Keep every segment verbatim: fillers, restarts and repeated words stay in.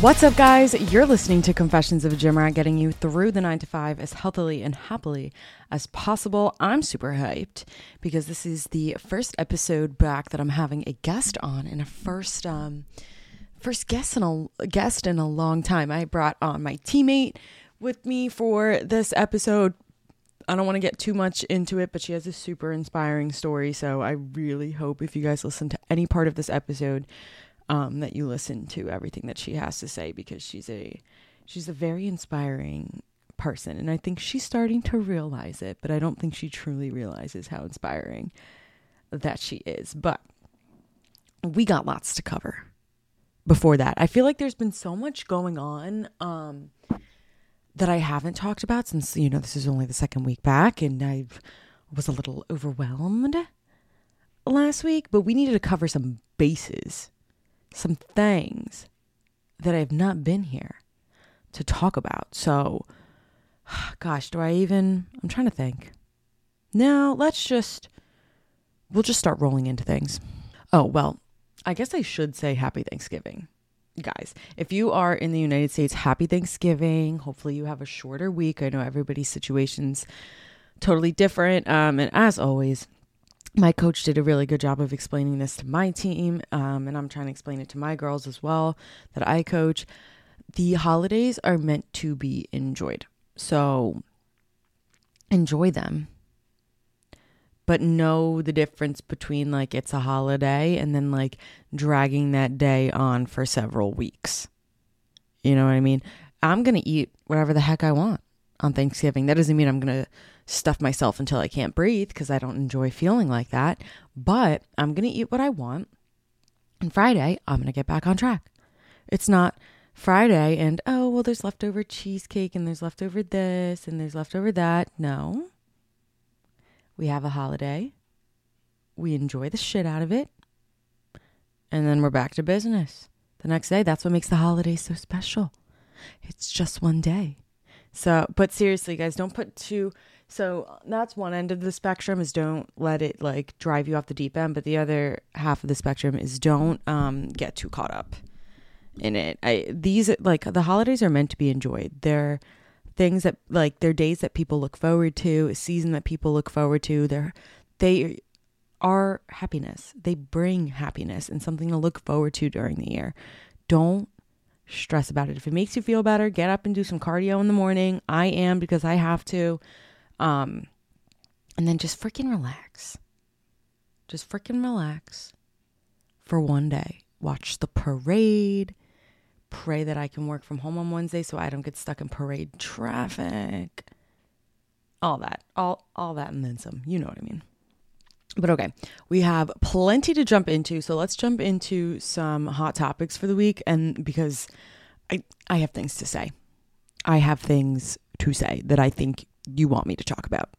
What's up, guys? You're listening to Confessions of a Gym Rat, getting you through the nine to five as healthily and happily as possible. I'm super hyped because this is the first episode back that I'm having a guest on, and a first um first guest in a guest in a long time. I brought on my teammate with me for this episode. I don't want to get too much into it, but she has a super inspiring story. So I really hope if you guys listen to any part of this episode, um, that you listen to everything that she has to say, because she's a, she's a very inspiring person. And I think she's starting to realize it, but I don't think she truly realizes how inspiring that she is. But we got lots to cover before that. I feel like there's been so much going on, um, that I haven't talked about since, you know, this is only the second week back, and I was a little overwhelmed last week, but we needed to cover some bases, some things that I have not been here to talk about. So, gosh, do I even, I'm trying to think. No, let's just, we'll just start rolling into things. Oh, well, I guess I should say happy Thanksgiving. Guys, if you are in the United States, happy Thanksgiving. Hopefully you have a shorter week. I know everybody's situation's totally different. Um, and as always, my coach did a really good job of explaining this to my team. Um, and I'm trying to explain it to my girls as well that I coach. The holidays are meant to be enjoyed. So enjoy them. But know the difference between, like, it's a holiday and then, like, dragging that day on for several weeks. You know what I mean? I'm going to eat whatever the heck I want on Thanksgiving. That doesn't mean I'm going to stuff myself until I can't breathe, because I don't enjoy feeling like that. But I'm going to eat what I want. And Friday, I'm going to get back on track. It's not Friday and, oh, well, there's leftover cheesecake and there's leftover this and there's leftover that. No. We have a holiday, we enjoy the shit out of it, and then we're back to business the next day. That's what makes the holiday so special. It's just one day. So, but seriously, guys, don't put too, so that's one end of the spectrum, is don't let it, like, drive you off the deep end. But the other half of the spectrum is don't um, get too caught up in it. I, these, like, the holidays are meant to be enjoyed. They're things that, like, they're days that people look forward to, a season that people look forward to. They're, they are happiness. They bring happiness and something to look forward to during the year. Don't stress about it. If it makes you feel better, get up and do some cardio in the morning. I am, because I have to. Um, and then just freaking relax. Just freaking relax for one day. Watch the parade. Pray that I can work from home on Wednesday so I don't get stuck in parade traffic. All that. All all that and then some. You know what I mean. But okay. We have plenty to jump into. So let's jump into some hot topics for the week. And because I, I have things to say. I have things to say that I think you want me to talk about.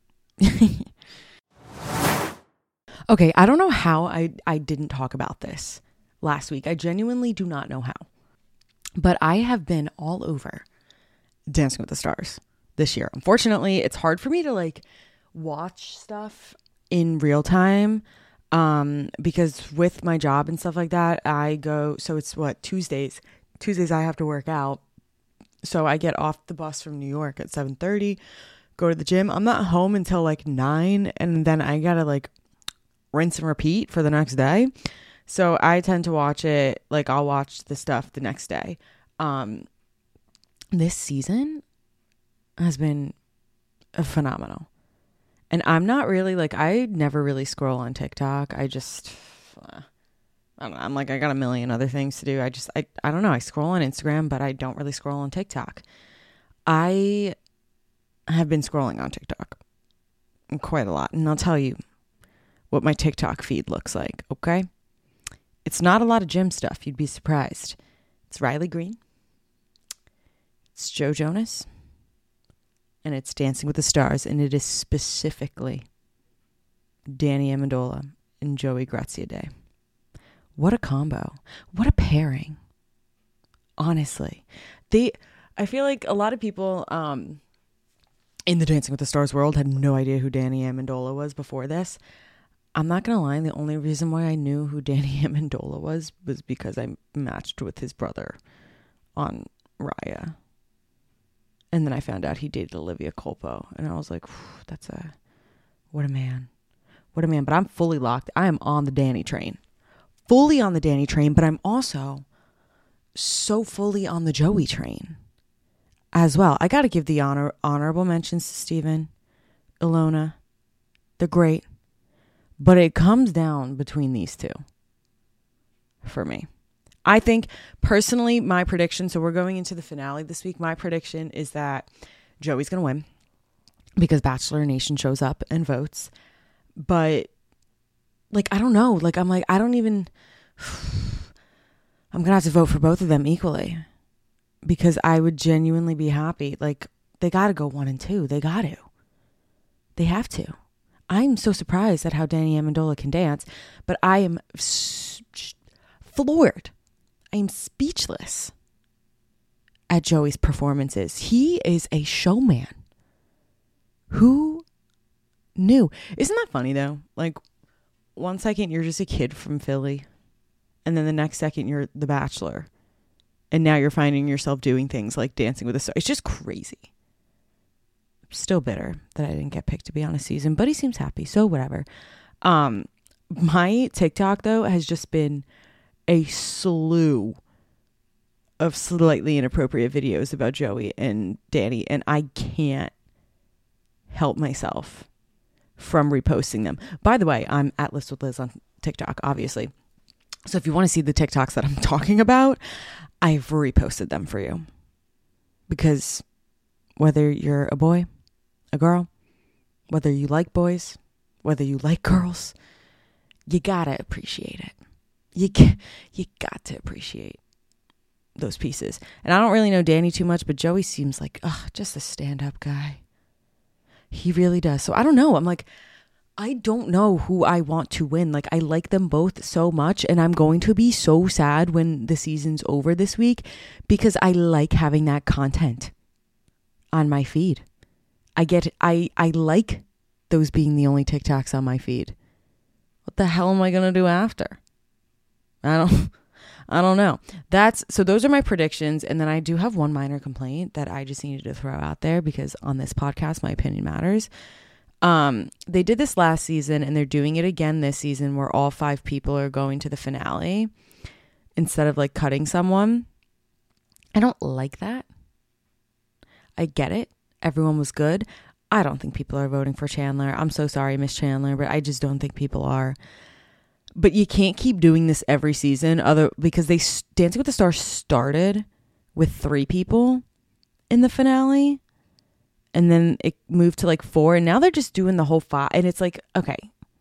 Okay. I don't know how I, I didn't talk about this last week. I genuinely do not know how. But I have been all over Dancing with the Stars this year. Unfortunately, it's hard for me to, like, watch stuff in real time, um, because with my job and stuff like that, I go, so it's what, Tuesdays. Tuesdays I have to work out. So I get off the bus from New York at seven thirty, go to the gym. I'm not home until like nine, and then I gotta, like, rinse and repeat for the next day. So I tend to watch it, like, I'll watch the stuff the next day. Um, this season has been phenomenal. And I'm not really, like, I never really scroll on TikTok. I just, uh, I don't know, I'm like, I got a million other things to do. I just, I, I don't know. I scroll on Instagram, but I don't really scroll on TikTok. I have been scrolling on TikTok quite a lot. And I'll tell you what my TikTok feed looks like, okay? It's not a lot of gym stuff. You'd be surprised. It's Riley Green. It's Joe Jonas. And it's Dancing with the Stars. And it is specifically Danny Amendola and Joey Graziadei. What a combo. What a pairing. Honestly. They, I feel like a lot of people um, in the Dancing with the Stars world had no idea who Danny Amendola was before this. I'm not going to lie. The only reason why I knew who Danny Amendola was was because I matched with his brother on Raya. And then I found out he dated Olivia Culpo. And I was like, that's a, what a man. What a man. But I'm fully locked. I am on the Danny train. Fully on the Danny train. But I'm also so fully on the Joey train as well. I got to give the honor honorable mentions to Steven, Ilona. They're great. But it comes down between these two for me. I think personally, my prediction, so we're going into the finale this week. My prediction is that Joey's going to win because Bachelor Nation shows up and votes. But like, I don't know. Like, I'm like, I don't even, I'm going to have to vote for both of them equally because I would genuinely be happy. Like, they got to go one and two. They got to. They have to. I'm so surprised at how Danny Amendola can dance, but I am s- floored. I am speechless at Joey's performances. He is a showman. Who knew? Isn't that funny though? Like, one second you're just a kid from Philly, and then the next second you're the Bachelor, and now you're finding yourself doing things like Dancing with the Stars. It's just crazy. I'm still bitter that I didn't get picked to be on a season, but he seems happy, so whatever. Um, my TikTok though has just been a slew of slightly inappropriate videos about Joey and Danny, and I can't help myself from reposting them. By the way, I'm at List with Liz on TikTok, obviously. So if you want to see the TikToks that I'm talking about, I've reposted them for you. Because whether you're a boy, a girl, whether you like boys, whether you like girls, you gotta appreciate it. You you got to appreciate those pieces. And I don't really know Danny too much, but Joey seems like ugh, just a stand-up guy. He really does. So I don't know. I'm like, I don't know who I want to win. Like, I like them both so much, and I'm going to be so sad when the season's over this week because I like having that content on my feed. I get I I like those being the only TikToks on my feed. What the hell am I going to do after? I don't, I don't know. That's, so those are my predictions. And then I do have one minor complaint that I just needed to throw out there because on this podcast, my opinion matters. Um, they did this last season and they're doing it again this season where all five people are going to the finale instead of like cutting someone. I don't like that. I get it. Everyone was good. I don't think people are voting for Chandler. I'm so sorry, Miss Chandler, but I just don't think people are. But you can't keep doing this every season other because they Dancing with the Stars started with three people in the finale and then it moved to like four and now they're just doing the whole five and it's like, okay,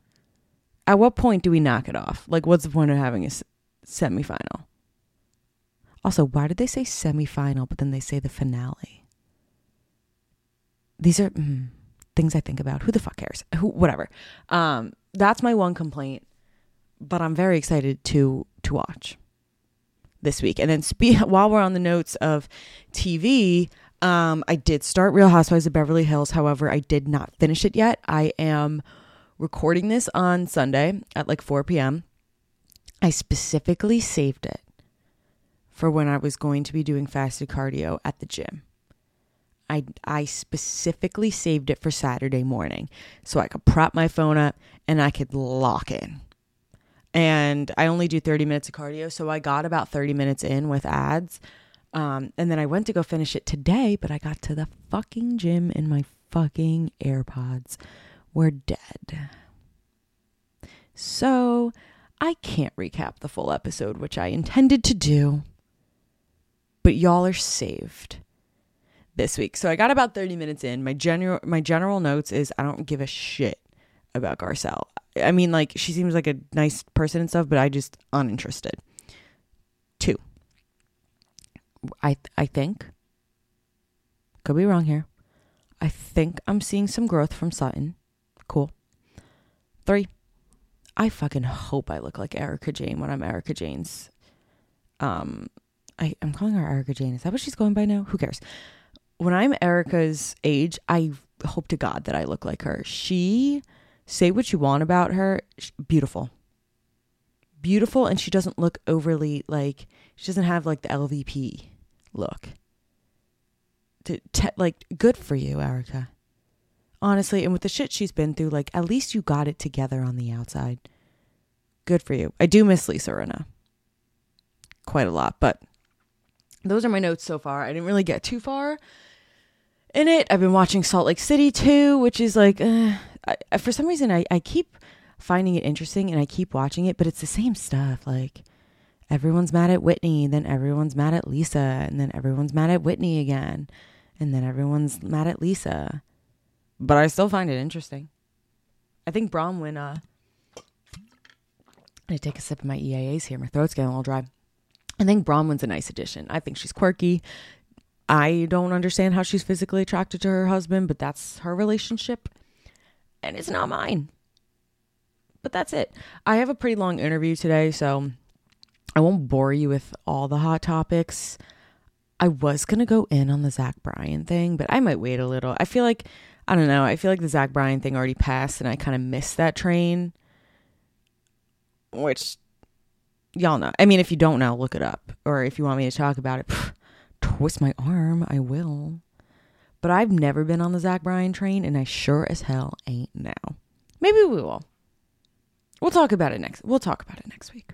at what point do we knock it off? Like, what's the point of having a s- semifinal? Also, why did they say semifinal but then they say the finale? These are mm, things I think about. Who the fuck cares? Who, whatever. Um, that's my one complaint. But I'm very excited to to watch this week. And then spe- while we're on the notes of T V, um, I did start Real Housewives of Beverly Hills. However, I did not finish it yet. I am recording this on Sunday at like four p.m. I specifically saved it for when I was going to be doing fasted cardio at the gym. I, I specifically saved it for Saturday morning so I could prop my phone up and I could lock in. And I only do thirty minutes of cardio, so I got about thirty minutes in with ads. Um, and then I went to go finish it today, but I got to the fucking gym and my fucking AirPods were dead. So I can't recap the full episode, which I intended to do. But y'all are saved this week. So I got about thirty minutes in. My general my general notes is I don't give a shit about Garcelle. I mean, like, she seems like a nice person and stuff, but I just uninterested. Two. I I think, could be wrong here, I think I'm seeing some growth from Sutton. Cool. Three. I fucking hope I look like Erica Jane when I'm Erica Jane's. Um, I, I'm calling her Erica Jane. Is that what she's going by now? Who cares? When I'm Erica's age, I hope to God that I look like her. She... Say what you want about her. Beautiful. Beautiful. And she doesn't look overly like, she doesn't have like the L V P look, to, te- like, good for you, Erica. Honestly, and with the shit she's been through, like, at least you got it together on the outside. Good for you. I do miss Lisa Rinna quite a lot, but those are my notes so far. I didn't really get too far in it. I've been watching Salt Lake City too, which is like, uh, I, for some reason, I, I keep finding it interesting and I keep watching it, but it's the same stuff. Like, everyone's mad at Whitney, then everyone's mad at Lisa, and then everyone's mad at Whitney again, and then everyone's mad at Lisa. But I still find it interesting. I think Bronwyn, uh, I take a sip of my E A As here. My throat's getting a little dry. I think Bronwyn's a nice addition. I think she's quirky. I don't understand how she's physically attracted to her husband, but that's her relationship, and it's not mine. But that's it. I have a pretty long interview today, so I won't bore you with all the hot topics. I was going to go in on the Zach Bryan thing, but I might wait a little. I feel like, I don't know, I feel like the Zach Bryan thing already passed, and I kind of missed that train, which y'all know. I mean, if you don't know, look it up. Or if you want me to talk about it, pff, twist my arm, I will. But I've never been on the Zach Bryan train, and I sure as hell ain't now. Maybe we will. We'll talk about it next. We'll talk about it next week.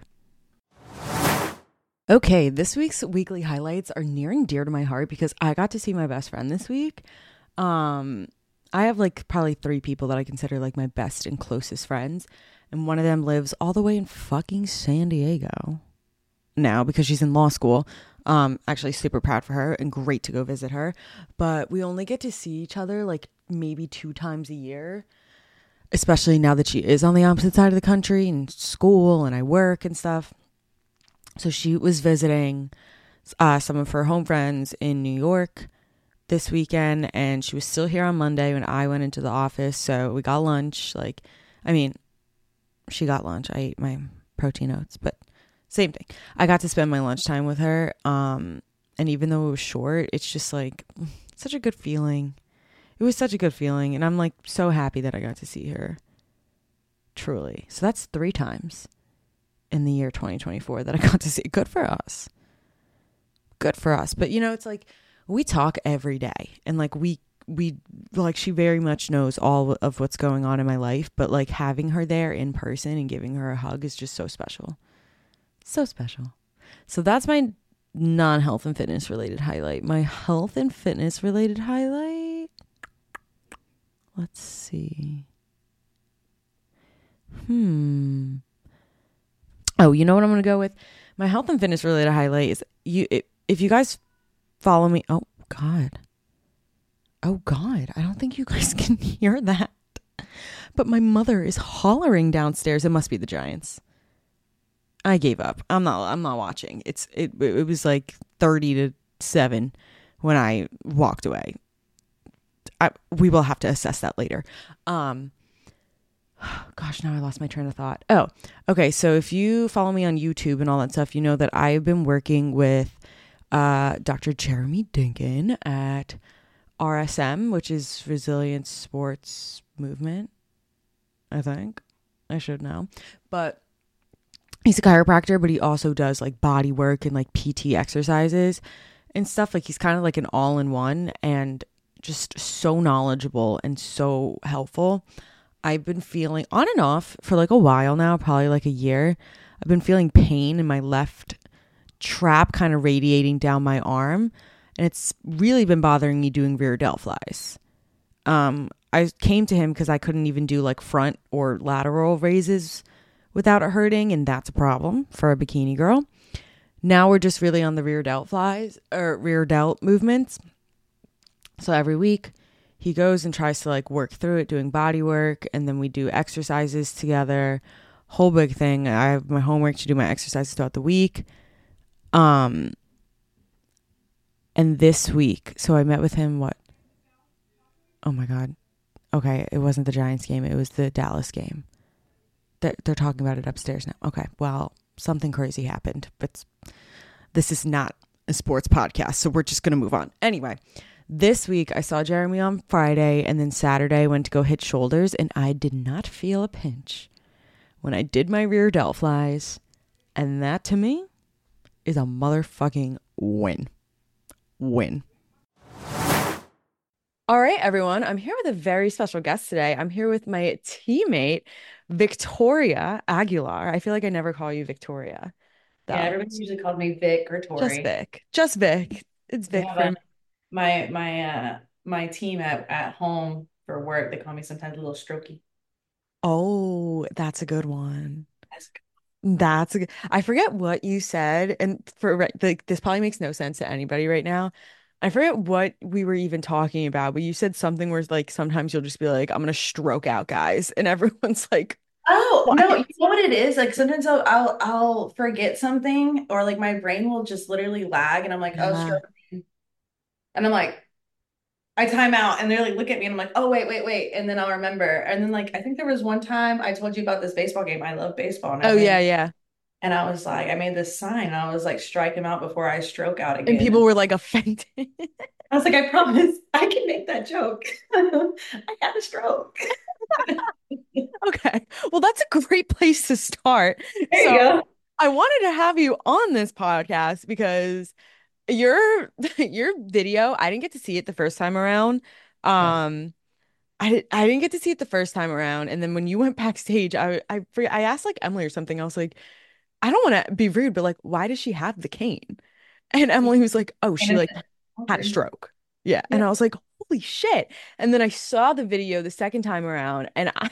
Okay, this week's weekly highlights are near and dear to my heart because I got to see my best friend this week. Um, I have like probably three people that I consider like my best and closest friends. And one of them lives all the way in fucking San Diego now because she's in law school. Um, actually super proud for her and great to go visit her. But we only get to see each other like maybe two times a year, especially now that she is on the opposite side of the country and school and I work and stuff. So she was visiting uh, some of her home friends in New York this weekend, and she was still here on Monday when I went into the office. So we got lunch. Like, I mean, she got lunch. I ate my protein oats, but same thing. I got to spend my lunchtime with her. Um, and even though it was short, it's just like such a good feeling. It was such a good feeling. And I'm like so happy that I got to see her. Truly. So that's three times in the year twenty twenty-four that I got to see. Good for us. Good for us. But you know, it's like we talk every day and like we, we like she very much knows all of what's going on in my life, but like having her there in person and giving her a hug is just so special. So special. So that's my non-health and fitness related highlight. My health and fitness related highlight. Let's see. Hmm. Oh, you know what I'm going to go with? My health and fitness related highlight is you. If you guys follow me. Oh, God. Oh, God. I don't think you guys can hear that. But my mother is hollering downstairs. It must be the Giants. I gave up. I'm not, I'm not watching. It's, it, it was like thirty to seven when I walked away. I, we will have to assess that later. Um, Gosh, now I lost my train of thought. Oh, okay. So if you follow me on YouTube and all that stuff, you know that I've been working with uh, Doctor Jeremy Dinkin at R S M, which is Resilience Sports Movement. I think I should know, but he's a chiropractor, but he also does like body work and like P T exercises and stuff. Like he's kind of like an all-in-one and just so knowledgeable and so helpful. I've been feeling on and off for like a while now, probably like a year. I've been feeling pain in my left trap kind of radiating down my arm. And it's really been bothering me doing rear delt flies. Um, I came to him because I couldn't even do like front or lateral raises without it hurting. And that's a problem for a bikini girl. Now we're just really on the rear delt flies or rear delt movements. So every week he goes and tries to like work through it, doing body work. And then we do exercises together. Whole big thing. I have my homework to do my exercises throughout the week. Um, and this week, so I met with him, what? Oh my God. Okay. It wasn't the Giants game. It was the Dallas game. They're, they're talking about it upstairs now. Okay. Well, something crazy happened, but this is not a sports podcast. So we're just going to move on. Anyway. This week, I saw Jeremy on Friday, and then Saturday went to go hit shoulders, and I did not feel a pinch when I did my rear delt flies, and that to me is a motherfucking win. win. All right, everyone. I'm here with a very special guest today. I'm here with my teammate, Victoria Aguilar. I feel like I never call you Victoria, Yeah, though. everybody usually called me Vic or Just Tori. Vic. Just Vic. It's I Vic have for a me. my my uh my team at at home for work. They call me sometimes a little strokey. Oh, that's a good one. That's That's a good, I forget what you said, and for re- like this probably makes no sense to anybody right now. I forget what we were even talking about, but you said something where like sometimes you'll just be like, I'm gonna stroke out, guys, and everyone's like, Oh, why? no, you know what it is? Like sometimes I'll I'll I'll forget something or like my brain will just literally lag and I'm like, oh, Yeah. stroke. And I'm like, I time out and they're like, look at me and I'm like, oh, wait, wait, wait. And then I'll remember. And then like I think there was one time I told you about this baseball game. I love baseball and I Oh yeah, went yeah. and I was like, I made this sign and I was like, strike him out before I stroke out And again. people And were like offended. I was like, I promise I can make that joke. I had a stroke. Okay. Well, that's a great place to start. There you So go. I wanted to have you on this podcast because your your video, I didn't get to see it the first time around. Yeah. Um, I didn't I didn't get to see it the first time around. And then when you went backstage, I I forget, I asked like Emily or something. I was like, I don't want to be rude, but like, why does she have the cane? And Emily was like, oh, she like Innocent. had a Awkward. stroke. Yeah. And Yeah. I was like, holy shit. And then I saw the video the second time around and I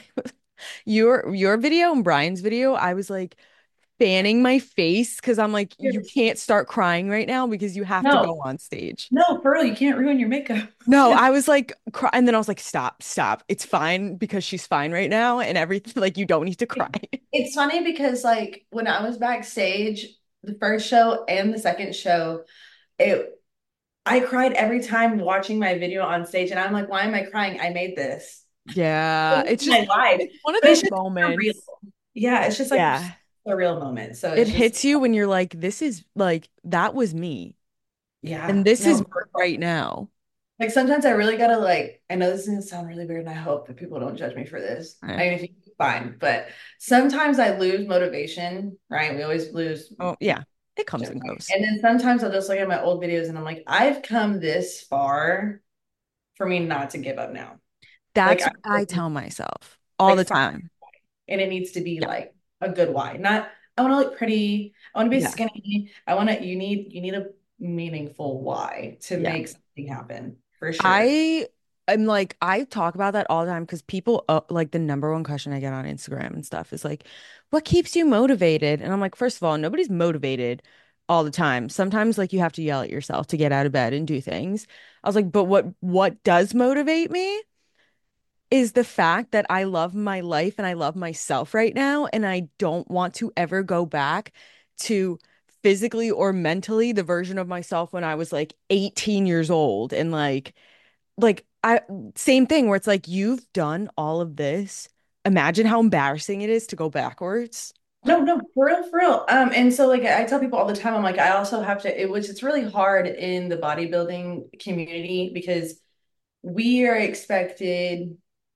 your your video and Brian's video, I was like fanning my face because I'm like, you Yes. can't start crying right now because you have to No, go on stage. no, for real, you can't ruin your makeup. No, I was like, cry and then I was like, stop, stop. It's fine because she's fine right now and everything. Like, you don't need to cry. It's funny because like when I was backstage, the first show and the second show, it I cried every time watching my video on stage, and I'm like, why am I crying? I made this. Yeah, This is it's just my life. it's one of But it's those just surreal. moments. Yeah, it's just like Yeah. a real moment. So It it's just hits you when you're like, this is like that was me. And yeah, this is no, me for real. right now. Like sometimes I really gotta like, I know this is gonna sound really weird, and I hope that people don't judge me for this. Eh. I mean, if you fine, but sometimes I lose motivation, right? We always lose Oh, yeah. It comes motivation, and right? goes. And then sometimes I'll just look at my old videos and I'm like, I've come this far for me not to give up now. Like That's I what I tell myself all like the fine, time. and it needs to be Yeah. like a good why. Not I want to look pretty. I want to be Yeah. skinny. I want to. You need you need a meaningful why to Yeah. make something happen for sure. I am like, I talk about that all the time because people, uh, like, the number one question I get on Instagram and stuff is like, what keeps you motivated? And I'm like, first of all, nobody's motivated all the time. Sometimes, like, you have to yell at yourself to get out of bed and do things. I was like, but what what does motivate me is the fact that I love my life and I love myself right now, and I don't want to ever go back to physically or mentally the version of myself when I was like eighteen years old and like like I same thing where it's like you've done all of this. Imagine how embarrassing it is to go backwards. No, no, for real, for real. Um, and so like I tell people all the time, I'm like, I also have to, it was it's really hard in the bodybuilding community because we are expected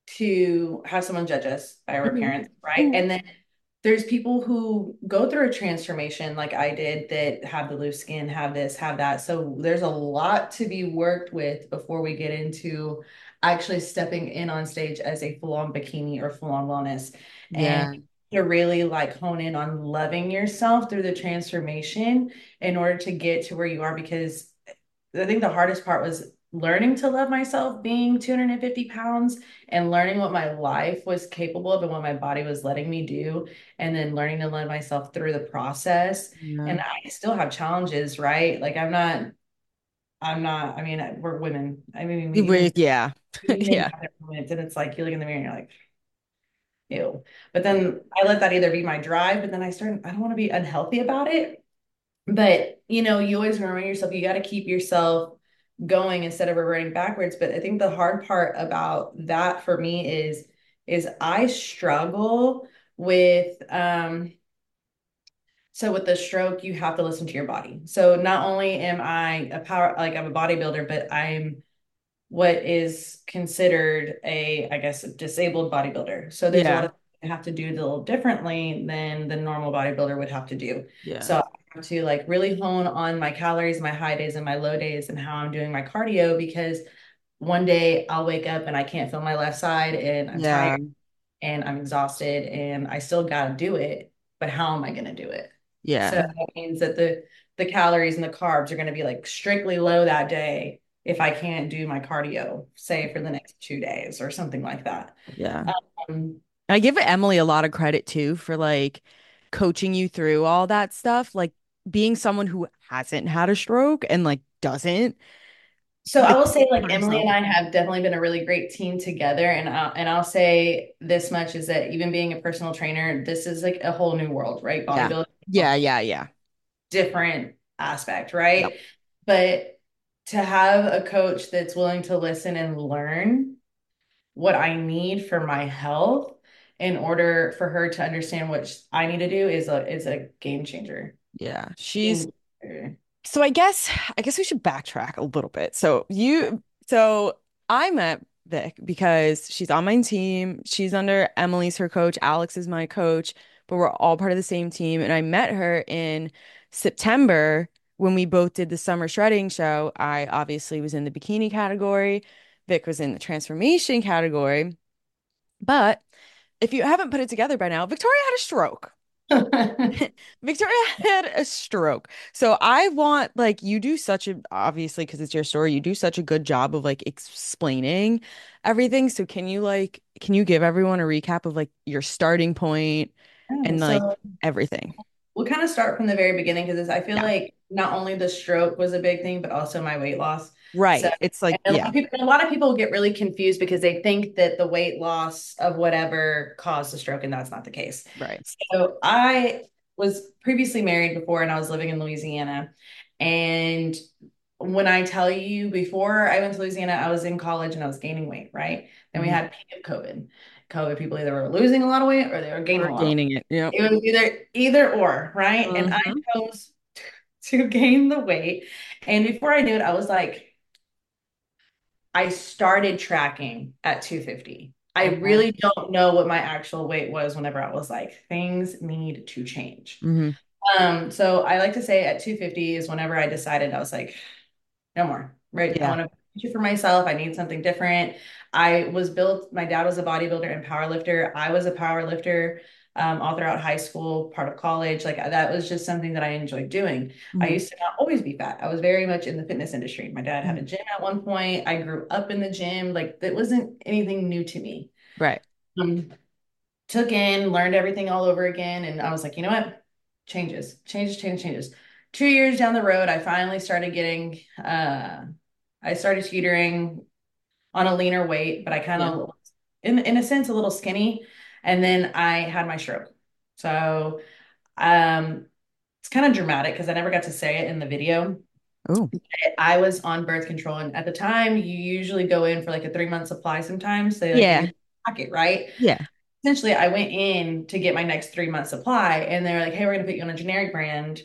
to have someone judge us by our Mhm. parents, right? Mhm. And then there's people who go through a transformation like I did that have the loose skin, have this, have that. So there's a lot to be worked with before we get into actually stepping in on stage as a full-on bikini or full-on wellness. And Yeah. to really like hone in on loving yourself through the transformation in order to get to where you are because I think the hardest part was learning to love myself being two hundred fifty pounds and learning what my life was capable of and what my body was letting me do. And then learning to love myself through the process. Yeah. And I still have challenges, right? Like I'm not, I'm not, I mean, we're women. I mean, we We- even Yeah. women Yeah. have their moments and it's like you look in the mirror and you're like, ew. But then I let that either be my drive, but then I started, I don't want to be unhealthy about it. But you know, you always remind yourself you got to keep yourself going instead of reverting backwards. But I think the hard part about that for me is is I struggle with um so with the stroke, you have to listen to your body. So not only am I a power like I'm a bodybuilder, but I'm what is considered a, I guess, a disabled bodybuilder. So there's a lot Yeah. of things I have to do a little differently than the normal bodybuilder would have to do. Yeah. So I to like really hone on my calories, my high days and my low days and how I'm doing my cardio because one day I'll wake up and I can't feel my left side and I'm tired Yeah. and I'm exhausted and I still got to do it, but how am I going to do it? So Yeah. that means that the the calories and the carbs are going to be like strictly low that day if I can't do my cardio, say for the next two days or something like that. Yeah. Um, I give Emily a lot of credit too for like coaching you through all that stuff, like being someone who hasn't had a stroke and like doesn't so I like will say, like put Emily herself. and I have definitely been a really great team together, and I'll, and I'll say this much is that even being a personal trainer, this is like a whole new world, right? Yeah. Bodybuilding, Yeah, yeah, yeah. different aspect, Yep. right? But to have a coach that's willing to listen and learn what I need for my health in order for her to understand what I need to do is a is a game changer. Yeah. She's Game changer. so I guess I guess we should backtrack a little bit. So you so I met Vic because she's on my team. She's under Emily's her coach. Alex is my coach, but we're all part of the same team. And I met her in September when we both did the summer shredding show. I obviously was in the bikini category. Vic was in the transformation category. But if you haven't put it together by now, Victoria had a stroke. Victoria had a stroke. So I want like you do such a obviously because it's your story, you do such a good job of like explaining everything. So can you like can you give everyone a recap of like your starting point Oh, and like so everything? we'll kind of start from the very beginning because I feel Yeah. like not only the stroke was a big thing, but also my weight loss. So, Right. It's like and a lot yeah, of people, a lot of people get really confused because they think that the weight loss of whatever caused the stroke, and that's not the case. right. So I was previously married before, and I was living in Louisiana. And when I tell you, before I went to Louisiana, I was in college and I was gaining weight, right? Then we Mhm. had peak of COVID. COVID people either were losing a lot of weight or they were gaining We're a lot of gaining it. Yep. weight. It was either either or, right? And I Mhm. chose to gain the weight. And before I knew it, I was like, I started tracking at two fifty. I Okay. really don't know what my actual weight was whenever I was like, things need to change. Hmm. Um, so I like to say at two fifty is whenever I decided I was like, no more, right? I Yeah. want to future for myself. I need something different. I was built, my dad was a bodybuilder and power lifter. I was a power lifter um, all throughout high school, part of college. Like that was just something that I enjoyed doing. I Hmm. used to not always be fat. I was very much in the fitness industry. My dad had a Hmm. gym at one point. I grew up in the gym. Like that wasn't anything new to me. Right. Um, took in, learned everything all over again. And I was like, you know what? Changes, changes, changes, changes. Two years down the road, I finally started getting, uh, I started teetering on a leaner weight, but I kind Yeah. of, in in a sense, a little skinny. And then I had my stroke. So, um, it's kind of dramatic because I never got to say it in the video. Oh. I was on birth control, and at the time, you usually go in for like a three month supply. Sometimes they like give Yeah. you a packet, right? Yeah. Essentially, I went in to get my next three month supply, and they're like, "Hey, we're gonna put you on a generic brand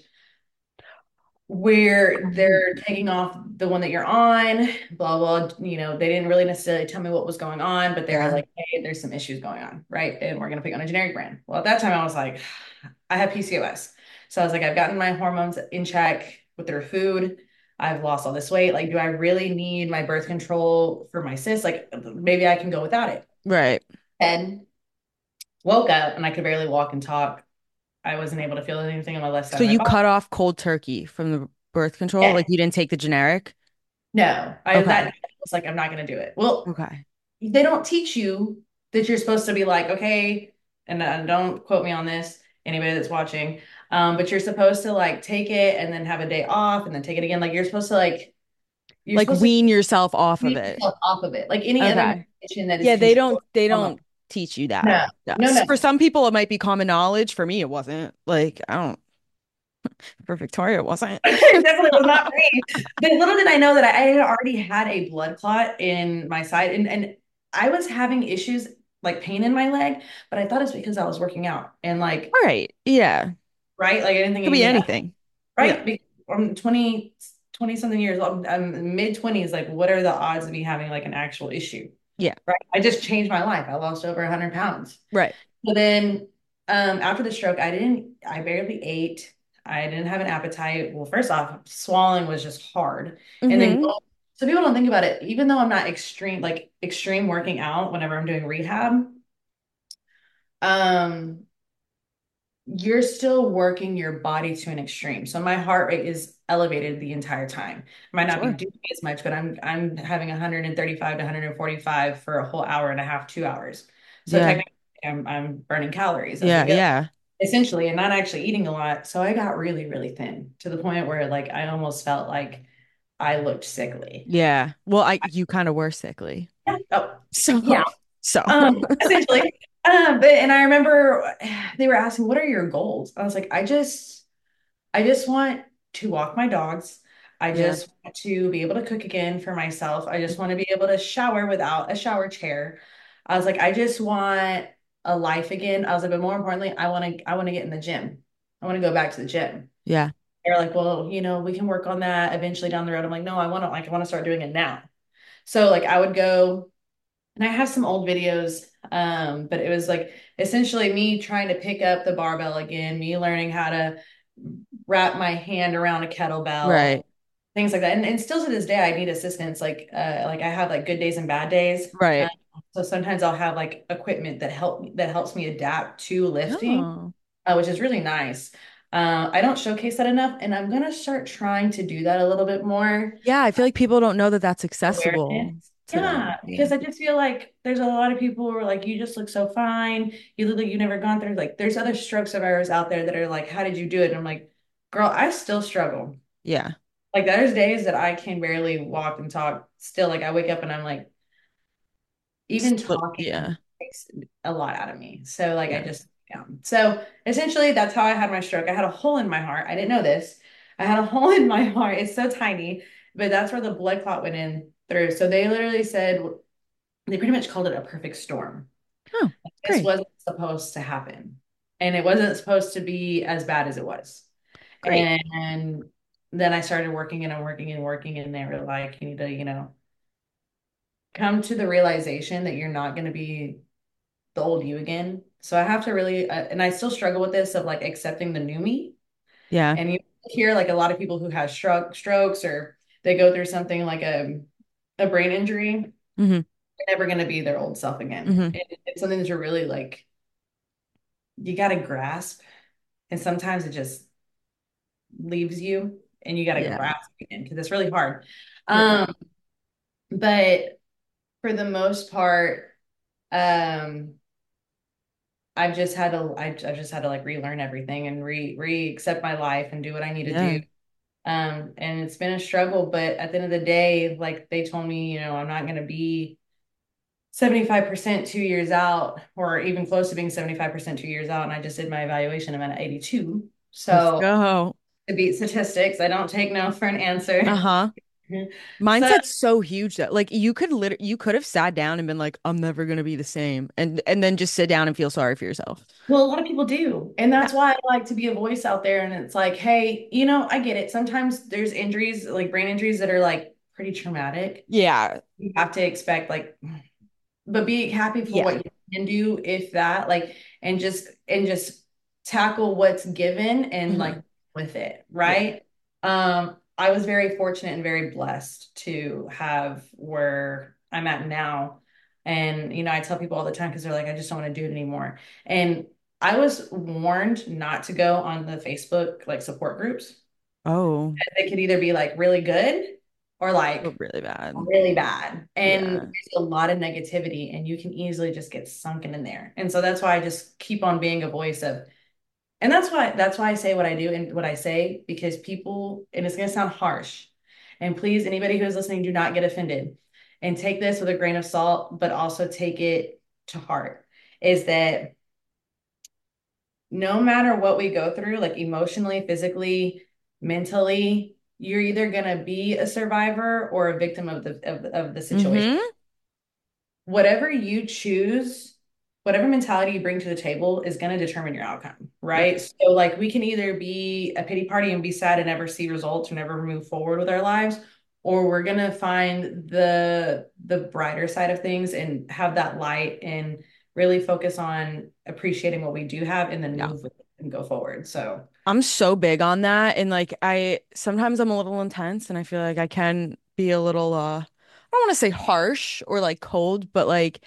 where Um, they're taking off the one that you're on, blah blah." You know, they didn't really necessarily tell me what was going on, but they were Yeah. like, "Hey, there's some issues going on, right? And we're gonna put you on a generic brand." Well, at that time, I was like, I have P C O S, so I was like, I've gotten my hormones in check with their food. I've lost all this weight. Like, do I really need my birth control for my cyst? Like, maybe I can go without it. Right. And woke up and I could barely walk and talk. I wasn't able to feel anything on my left side So of my you body. cut off cold turkey from the birth control? Yeah. Like you didn't take the generic? No, I Okay. that I was like, I'm not gonna do it. Well, Okay. they don't teach you that you're supposed to be like, okay, and uh, don't quote me on this, anybody that's watching, um, but you're supposed to like take it and then have a day off and then take it again. Like you're supposed to like you're Like supposed to wean yourself off of wean it. yourself off of it, like any other Okay. medication that is Yeah, they don't controlled they hormone. don't teach you that. No, Yeah. no, S- For no. some people it might be common knowledge. For me it wasn't. Like I don't for Victoria it wasn't. It definitely was not for me. But little did I know that I had already had a blood clot in my side, and and I was having issues like pain in my leg, but I thought it's because I was working out and like All right. Yeah. right, like I didn't think Could be anything else, anything. Yeah. right? Because I'm twenty, twenty something years old. I'm mid twenties. Like, what are the odds of me having like an actual issue? Yeah. Right. I just changed my life. I lost over a hundred pounds. Right. So then um after the stroke, I didn't, I barely ate. I didn't have an appetite. Well, first off, swallowing was just hard. And then, Mm-hmm. so people don't think about it, even though I'm not extreme, like extreme working out whenever I'm doing rehab, um, you're still working your body to an extreme. So my heart rate is elevated the entire time. I might not be Sure. doing as much, but I'm I'm having one thirty-five to one forty-five for a whole hour and a half, two hours. So Yeah. technically I'm I'm burning calories as we Yeah. go, Yeah. essentially, and not actually eating a lot. So I got really, really thin to the point where like I almost felt like I looked sickly. Yeah. Well, I you kind of were sickly. Yeah. Oh, So yeah. so Um, essentially. Um, but and I remember they were asking, what are your goals? I was like, I just I just want to walk my dogs. I yeah. just want to be able to cook again for myself. I just want to be able to shower without a shower chair. I was like, I just want a life again. I was like, but more importantly, I want to I want to get in the gym. I want to go back to the gym. Yeah. They're like, well, you know, we can work on that eventually down the road. I'm like, no, I want to like I want to start doing it now. So like I would go and I have some old videos, um, but it was like essentially me trying to pick up the barbell again, me learning how to wrap my hand around a kettlebell, Right. things like that. And, and still to this day, I need assistance. Like, uh, like I have like good days and bad days. Um, Right. so sometimes I'll have like equipment that help me that helps me adapt to lifting, Oh. uh, which is really nice. Uh, I don't showcase that enough, and I'm gonna start trying to do that a little bit more Yeah, I feel like people don't know that that's awareness. accessible to them. Yeah, Yeah. because I just feel like there's a lot of people who are like, you just look so fine. You look like you've never gone through. Like, there's other stroke survivors out there that are like, how did you do it? And I'm like, girl, I still struggle. Yeah. Like, there's days that I can barely walk and talk. Still, like, I wake up and I'm like, even But talking yeah. takes a lot out of me. So, like, I Yeah. just, yeah. So, essentially, that's how I had my stroke. I had a hole in my heart. I didn't know this. I had a hole in my heart. It's so tiny, but that's where the blood clot went in through. So, they literally said, they pretty much called it a perfect storm. Oh, This great. wasn't supposed to happen. And it wasn't supposed to be as bad as it was. Great. And then I started working and I'm working and working, and they were like, you need to, you know, come to the realization that you're not going to be the old you again. So I have to really, uh, and I still struggle with this of like accepting the new me. Yeah. And you hear like a lot of people who have stroke strokes or they go through something like a a brain injury, Hmm. they're never going to be their old self again. Hmm. It, it's something that you're really like you got to grasp, and sometimes it just leaves you, and you got to Yeah. grasp again because it's really hard. Right. Um, but for the most part, um, I've just had to I've, I've just had to like relearn everything and re re accept my life and do what I need to do. Yeah. Um, and it's been a struggle, but at the end of the day, like they told me, you know, I'm not going to be seventy-five percent two years out or even close to being seventy-five percent two years out. And I just did my evaluation. I'm at eighty-two. Let's So go. to beat statistics, I don't take no for an answer. Uh-huh. So, Mindset's so huge that like you could literally you could have sat down and been like, I'm never gonna be the same. And and then just sit down and feel sorry for yourself. well, a lot of people do. And Yeah. that's why I like to be a voice out there. And it's like, hey, you know, I get it. Sometimes there's injuries, like brain injuries that are like pretty traumatic. Yeah. You have to expect like, but be happy for Yeah. what you can do, if that, like, and just and just tackle what's given and like Hmm. with it, Yeah. right? Um, I was very fortunate and very blessed to have where I'm at now. And you know, I tell people all the time because they're like, I just don't want to do it anymore. And I was warned not to go on the Facebook like support groups. Oh, They could either be like really good or oh, like really bad. really bad. And Yeah. there's a lot of negativity, and you can easily just get sunken in there. And so that's why I just keep on being a voice of, and that's why that's why I say what I do and what I say, because people, and it's gonna sound harsh. And please, anybody who is listening, do not get offended and take this with a grain of salt, but also take it to heart. Is that no matter what we go through, like emotionally, physically, mentally, you're either gonna be a survivor or a victim of the of, of the situation. Mm-hmm. Whatever you choose, whatever mentality you bring to the table is going to determine your outcome, right? Right. So, like, we can either be a pity party and be sad and never see results or never move forward with our lives, or we're going to find the the brighter side of things and have that light and really focus on appreciating what we do have and then Yeah. move with it and go forward. So, I'm so big on that. And like I sometimes I'm a little intense and I feel like I can be a little uh I don't want to say harsh or like cold, but like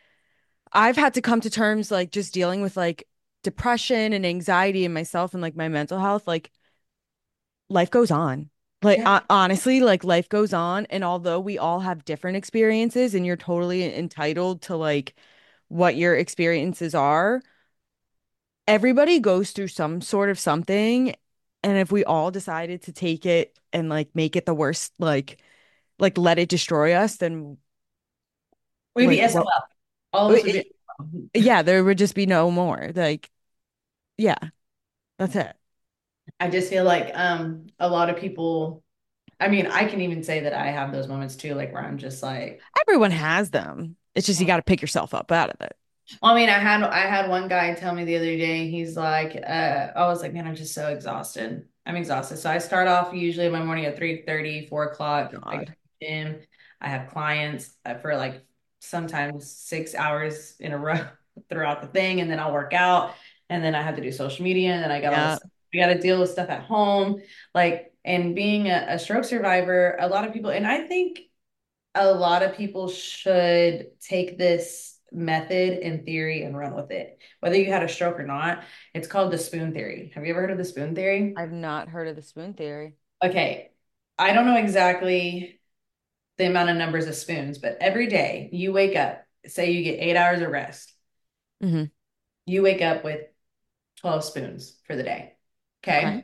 I've had to come to terms like just dealing with like depression and anxiety in myself and like my mental health. Like life goes on. Like Yeah. uh, honestly, like life goes on. And although we all have different experiences and you're totally entitled to like what your experiences are, everybody goes through some sort of something. And if we all decided to take it and like make it the worst, like like let it destroy us, then We'd be like what S O L. All of us would be it, S O L. yeah, there would just be no more. Like, yeah, that's it. I just feel like um a lot of people, I mean, I can even say that I have those moments too, like where I'm just like, Everyone has them. It's just you got to pick yourself up out of it. well, I mean, I had I had one guy tell me the other day, he's like, uh, I was like, man, I'm just so exhausted. I'm exhausted. So I start off usually in my morning at three thirty, four o'clock. I go to God. the gym. I have clients uh, for like sometimes six hours in a row throughout the thing, and then I'll work out, and then I have to do social media, and then I got all Yeah. this. We got to deal with stuff at home, like, and being a, a stroke survivor, a lot of people, and I think a lot of people should take this method in theory and run with it. Whether you had a stroke or not, it's called the spoon theory. Have you ever heard of the spoon theory? I've not heard of the spoon theory. Okay. I don't know exactly the amount of numbers of spoons, but every day you wake up, say you get eight hours of rest, Hmm. you wake up with twelve spoons for the day. Okay. Okay.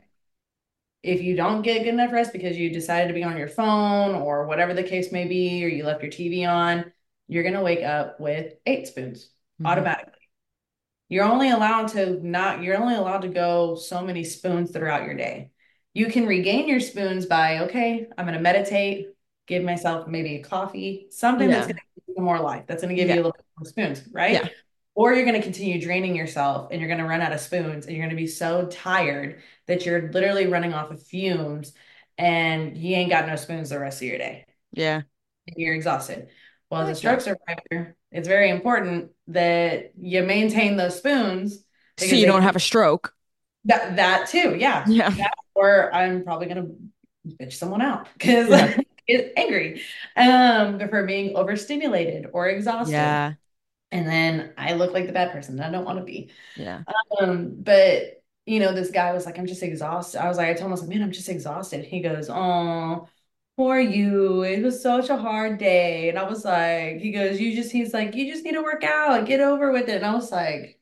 If you don't get good enough rest because you decided to be on your phone or whatever the case may be, or you left your T V on, you're going to wake up with eight spoons Hmm. automatically. You're only allowed to not, you're only allowed to go so many spoons throughout your day. You can regain your spoons by, okay, I'm going to meditate, give myself maybe a coffee, something that's going Yeah. to give you more life, that's going to give Yeah. you a little bit more spoons, Yeah. right? Or you're going to continue draining yourself and you're going to run out of spoons and you're going to be so tired that you're literally running off of fumes and you ain't got no spoons the rest of your day. Yeah. You're exhausted. Well, as a Yeah. stroke survivor, it's very important that you maintain those spoons So because you they don't can have a stroke. that that too, yeah. Yeah. That or I'm probably gonna bitch someone out because Yeah. get angry um for being overstimulated or exhausted. Yeah. And then I look like the bad person that I don't want to be. Yeah. Um, but you know, this guy was like, I'm just exhausted. I was like, I told him, I was like, man, I'm just exhausted. He goes, oh, poor you. It was such a hard day. And I was like, he goes, you just, he's like, you just need to work out, get over with it. And I was like,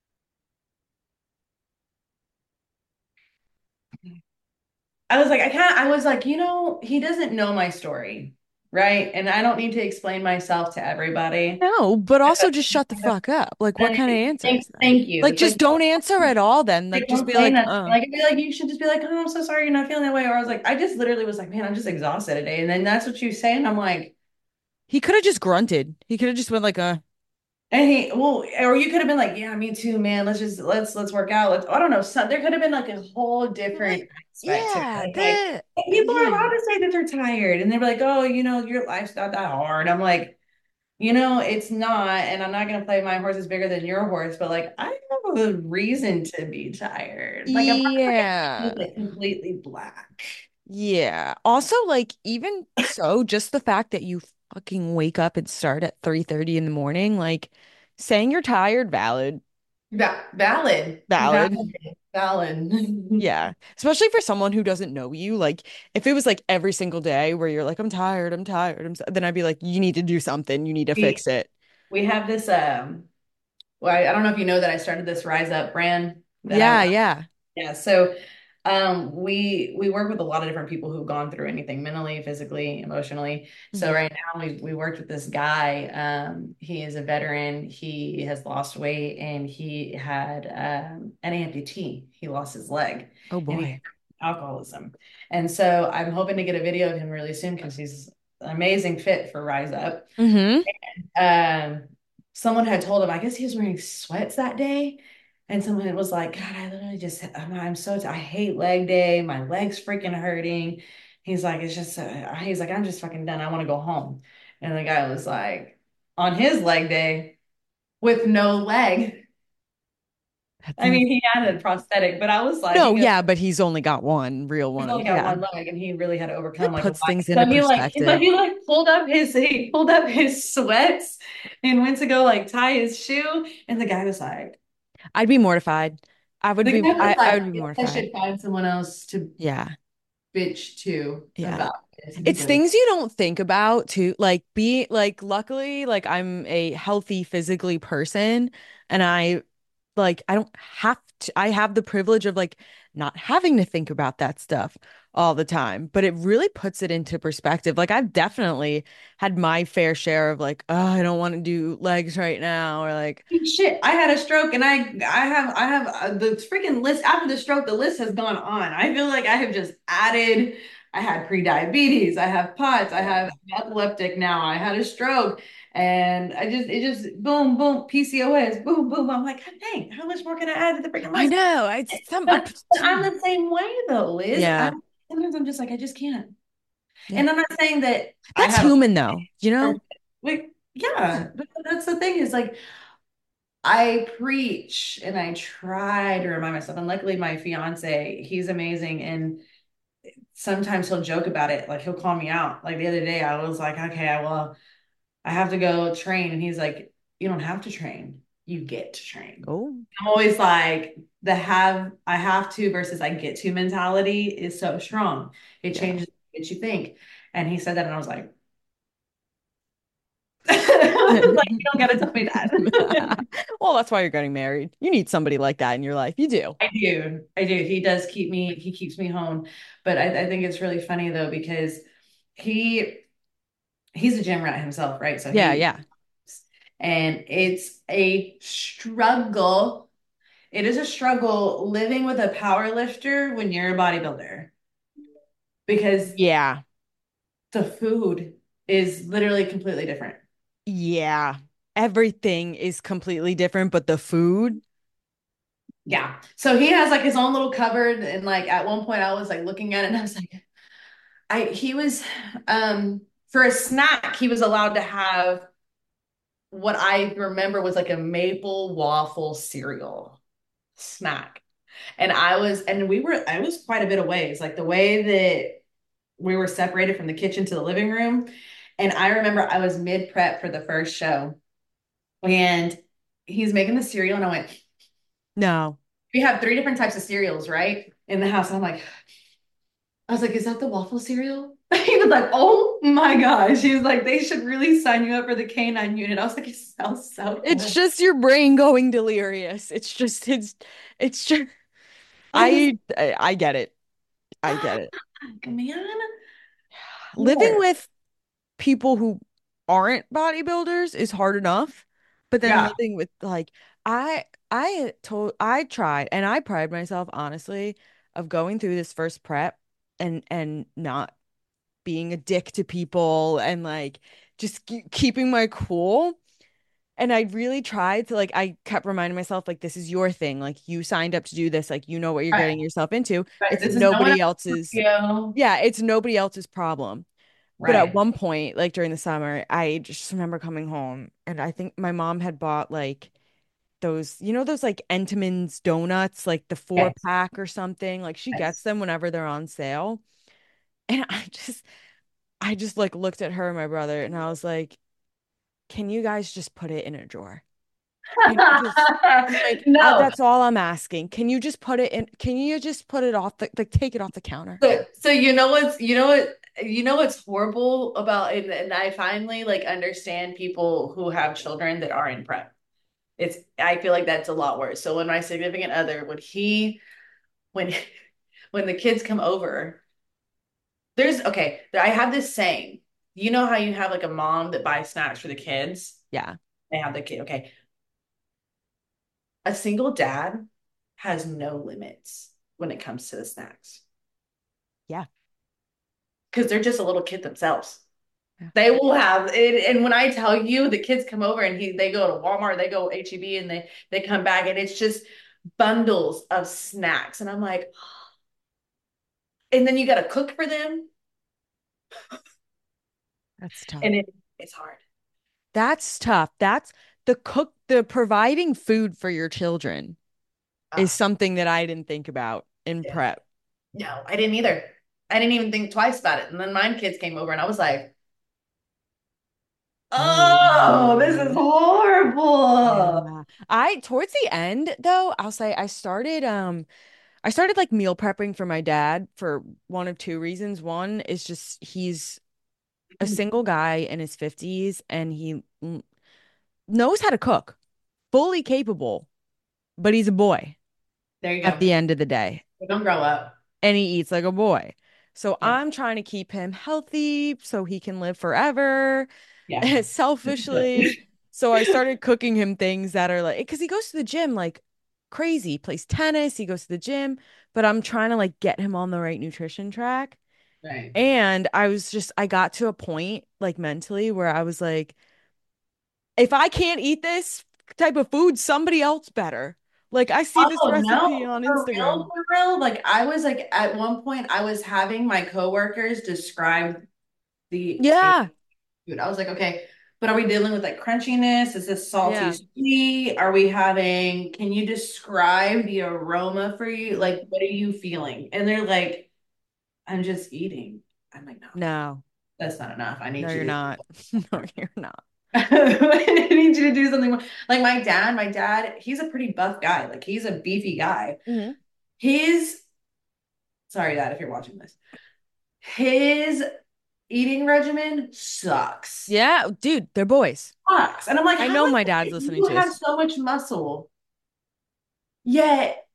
I was like, I can't, I was like, you know, he doesn't know my story, right? And I don't need to explain myself to everybody. No, but also just shut the fuck up. Like, what kind of answer Thank, is that? thank you. Like, It's like, just don't answer at all then. like, Like, just don't be say like, nothing. uh, Like, I'd be like, you should just be like, oh, I'm so sorry you're not feeling that way. Or I was like, I just literally was like, man, I'm just exhausted today. And then that's what you say. And I'm like, he could have just grunted. He could have just went like, uh, and he, well, or you could have been like, yeah, me too, man. Let's just, let's, let's work out. Let's, I don't know. So, there could have been like a whole like, different aspect to it. yeah, Like, the, and people are yeah. allowed to say that they're tired. And they're like, oh, you know, your life's not that hard. I'm like, you know, it's not, and I'm not gonna play my horse is bigger than your horse, but like I have a reason to be tired. Like I'm not gonna Yeah. make it completely black. Yeah. Also, like, even so, just the fact that you fucking wake up and start at three thirty in the morning, like saying you're tired, valid. Va valid, Valid. valid, valid. Yeah. Especially for someone who doesn't know you. Like, if it was like every single day where you're like, I'm tired, I'm tired, I'm, s-" then I'd be like, you need to do something. You need to We fix it. we have this um well, I, I don't know if you know that I started this Rise Up brand that Yeah. I Yeah. yeah, so um we we work with a lot of different people who've gone through anything mentally, physically, emotionally. So Hmm. right now we we worked with this guy. Um he is a veteran. He has lost weight and he had um an amputee. He lost his leg Oh and he boy. had alcoholism. And so I'm hoping to get a video of him really soon because he's an amazing fit for Rise Up. Mm-hmm. Um, someone had told him, I guess he was wearing sweats that day. And someone was like, God, I literally just, I'm, I'm so, t- I hate leg day. My leg's freaking hurting. He's like, it's just, uh, he's like, I'm just fucking done. I want to go home. And the guy was like, on his leg day with no leg, That's I mean, he had a insane. prosthetic, but I was like, he No, goes, yeah, but he's only got one real he's one. only got Yeah. one leg, and he really had to overcome That like a puts lot. things into So he like, but perspective. he like pulled up his he pulled up his sweats and went to go like tie his shoe, and the guy was like, I'd be mortified. I would the be guy was I, I like, would be I mortified. should find someone else to Yeah. bitch to Yeah. about this It's because things you don't think about too. Like be like luckily, like I'm a healthy physically person and I like I don't have to I have the privilege of like not having to think about that stuff all the time, but it really puts it into perspective. Like I've definitely had my fair share of like, oh, I don't want to do legs right now or like, shit, I had a stroke, and I I have I have uh, the freaking list after the stroke. The list has gone on. I feel like I have just added. I had pre-diabetes. I have POTS. I yeah. have epileptic now. I had a stroke, and I just it just boom boom P C O S boom boom. I'm like, God dang, how much more can I add to the freaking I list? know. It's some I, But I'm the same way though, Liz. I yeah. sometimes I'm just like I just can't. Yeah. And I'm not saying that I That's have. human though, you know? Like, yeah, but that's the thing is like I preach and I try to remind myself. And luckily, my fiance, he's amazing. And sometimes he'll joke about it. Like he'll call me out. Like the other day, I was like, okay, well, I have to go train. And he's like, you don't have to train. You get to train. Oh, I'm always like, the have, I have to versus I get to mentality is so strong. It yeah. changes what you think. And he said that, and I was like, like, you don't gotta tell me that. Well, that's why you're getting married. You need somebody like that in your life. You do. I do. I do. He does keep me, he keeps me home. But I, I think it's really funny though, because he he's a gym rat himself, right? So Yeah, he yeah. and it's a struggle. It is a struggle living with a power lifter when you're a bodybuilder because Yeah. the food is literally completely different. Yeah. Everything is completely different, but the food, Yeah. So he has like his own little cupboard, and like at one point I was like looking at it and I was like, I he was um for a snack, he was allowed to have what I remember was like a maple waffle cereal snack. And I was and we were I was quite a bit of ways. Like the way that we were separated from the kitchen to the living room. And I remember I was mid prep for the first show, and he's making the cereal and I went, no. we have three different types of cereals, right? In the house. And I'm like, I was like, is that the waffle cereal? He was like, oh my gosh. He was like, they should really sign you up for the canine unit. I was like, it sounds so It's horrible. just your brain going delirious. It's just it's it's just I was I I, I get it. I get it. like, man, Living Lord. with people who aren't bodybuilders is hard enough, but then Yeah. living with like I I told I tried and I pride myself honestly of going through this first prep and and not being a dick to people and like just ke- keeping my cool. And I really tried to like I kept reminding myself like this is your thing. Like you signed up to do this. Like you know what you're Right. getting yourself into. Right. It's This is no one nobody else's else's video. yeah, it's nobody else's problem. But at Right. one point, like during the summer, I just remember coming home and I think my mom had bought like those, you know, those like Entenmann's donuts, like the four Yes. pack or something. Like she gets Yes. them whenever they're on sale. And I just, I just like looked at her and my brother and I was like, can you guys just put it in a drawer? Can you just, I'm like, I, No. that's all I'm asking. Can you just put it in? Can you just put it off the, like, take it off the counter? So, so you know what's you know what you know what's horrible about it, and I finally like understand people who have children that are in prep. It's I feel like that's a lot worse. So when my significant other, when he when when the kids come over, there's okay, I have this saying. You know how you have like a mom that buys snacks for the kids? Yeah. They have the kid. Okay. A single dad has no limits when it comes to the snacks Yeah. because they're just a little kid themselves. Yeah. They will have it, and when I tell you, the kids come over and he they go to Walmart, they go H E B, and they they come back, and it's just bundles of snacks, and I'm like, and then you got to cook for them, That's tough. and it it's hard. That's tough. That's the cook, the providing food for your children. is Ah, something that I didn't think about in yeah. prep. No, I didn't either. I didn't even think twice about it. And then mine kids came over and I was like, Oh, oh, this is horrible. yeah. I towards the end though, I'll say I started um I started like meal prepping for my dad for one of two reasons. One is just he's a single guy in his fifties and he mm, knows how to cook, fully capable, but he's a boy There you at go. the end of the day. Don't grow up. And he eats like a boy. So Yeah. I'm trying to keep him healthy so he can live forever, Yeah. selfishly. So I started cooking him things that are like, because he goes to the gym like crazy, he plays tennis, he goes to the gym, but I'm trying to like get him on the right nutrition track. Right. And I was just, I got to a point like mentally where I was like, if I can't eat this type of food, somebody else better. Like I see this Oh no, recipe on for real, Instagram. for real. Like I was like at one point I was having my coworkers describe the taste Yeah. of food. I was like, okay, but are we dealing with like crunchiness? Is this salty Yeah. sweet? Are we having, can you describe the aroma for you? Like, what are you feeling? And they're like, I'm just eating. I'm like, no, No. that's not enough. I No, need you you're to not. No, you're not. I need you to do something more. Like my dad, my dad, he's a pretty buff guy. Like he's a beefy guy. Hmm. His, sorry, Dad, if you're watching this, his eating regimen sucks. Yeah, dude, they're boys. Sucks. And I'm like, I how know is my dad's it listening you to have this. so much muscle, yet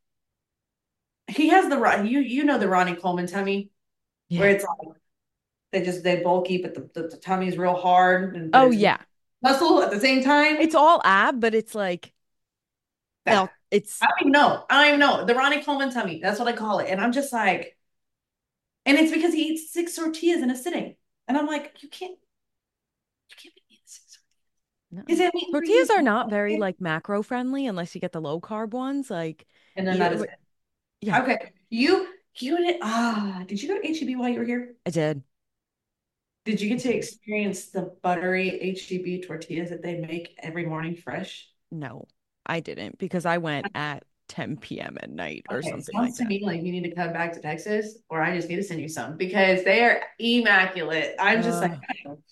he has the Ron- you you know the Ronnie Coleman tummy, where Yeah. it's like they just they bulky, but the, the, the tummy's real hard, and but Oh, it's yeah. muscle at the same It's time. all ab, but it's like, That well, it's, I don't even know. I don't even know. The Ronnie Coleman tummy. That's what I call it. And I'm just like, and it's because he eats six tortillas in a sitting. And I'm like, you can't, you can't be eating six tortillas. no. Is it meat for Tortillas you? are not very like macro friendly unless you get the low carb ones. Like, And then that is you, it. yeah, Okay. You, you did, ah, did you go to H E B while you were here? I did. Did you get I to did. experience the buttery H E B tortillas that they make every morning fresh? No, I didn't because I went at ten p m at night or Okay, something like sounds to that. me like you need to come back to Texas, or I just need to send you some because they are immaculate. I'm just like, Uh,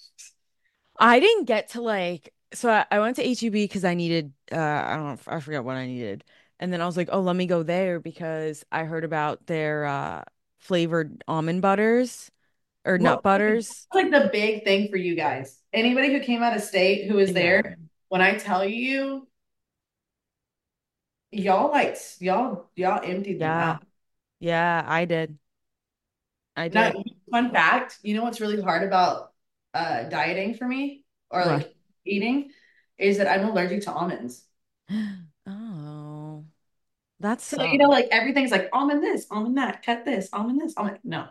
I didn't get to like so I, I went to H E B because I needed uh I don't know if- I forgot what I needed. And then I was like, oh, let me go there because I heard about their uh flavored almond butters or nut what was butters. like the big thing for you guys? Anybody who came out of state who was Yeah. there, when I tell you, y'all like y'all y'all emptied them Yeah. out. Yeah, I did. I Now, did. fun fact, you know what's really hard about uh dieting for me or What? like eating is that I'm allergic to almonds. Oh, that So, you know, sucks. like everything's like almond this, almond that, cut this, almond this. Almond. No.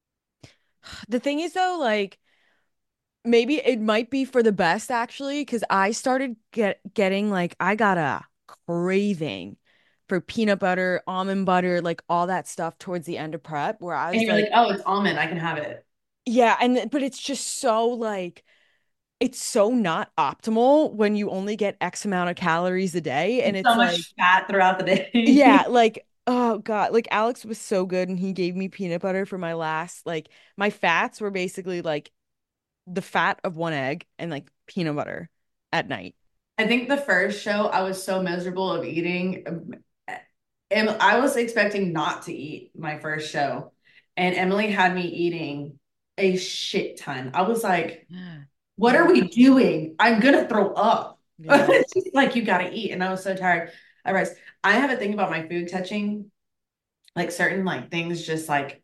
The thing is though, like maybe it might be for the best actually, because I started get getting like I got a craving for peanut butter, almond butter, like all that stuff towards the end of prep, where I And was you're like, like, oh, it's almond, I can have it. yeah, and th- but it's just so like it's so not optimal when you only get X amount of calories a day, and So it's like, much fat throughout the yeah, day. like oh God, like Alex was so good, and he gave me peanut butter for my last like my fats were basically like the fat of one egg and like peanut butter at night. I think the first show I was so miserable of eating. um, Em- I was expecting not to eat my first show, and Emily had me eating a shit ton. I was like, what are Yeah. we doing? I'm gonna throw up. Yeah. She's like, you gotta eat. And I was so tired. I rest. I have a thing about my food touching, like certain like things, just like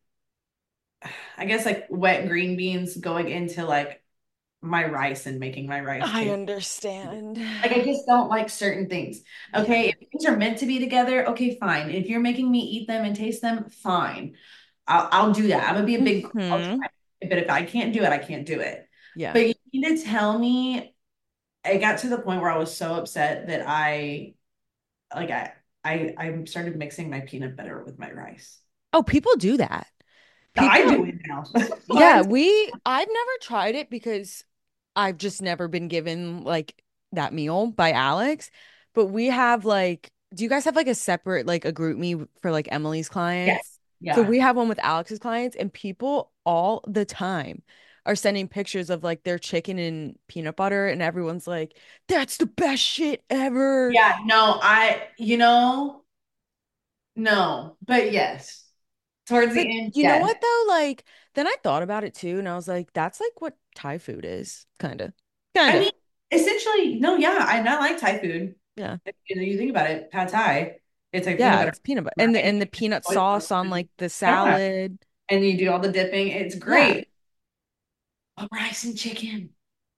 I guess like wet green beans going into like my rice and making my rice I taste. understand. Like I just don't like certain things. Yeah. Okay, if things are meant to be together, okay, fine. If you're making me eat them and taste them, fine. I'll I'll do that. I'm gonna be a big girl. I'll Hmm. try. But if I can't do it, I can't do it. Yeah. But you need to tell me. It got to the point where I was so upset that I like I I I started mixing my peanut butter with my rice. Oh, people do that. I People, do it now. yeah, we, I've never tried it because I've just never been given like that meal by Alex, but we have like do you guys have like a separate like a group me for like Emily's Yes. clients? So Yeah. we have one with Alex's clients, and people all the time are sending pictures of like their chicken and peanut butter, and everyone's like, "That's the best shit ever." Yeah. No, I, you know, no, but yes. Towards But the end, you know yes. what though? Like then I thought about it too, and I was like, "That's like what Thai food is, kind of, kind I of." mean, essentially, no, yeah, I not like Thai food. Yeah. If you know, you think about it, pad Thai, it's like peanut Yeah, butter, it's peanut butter and the right? and the peanut Soy sauce on sauce. like the Yeah. salad. And you do all the dipping. It's Yeah. great. But rice and chicken,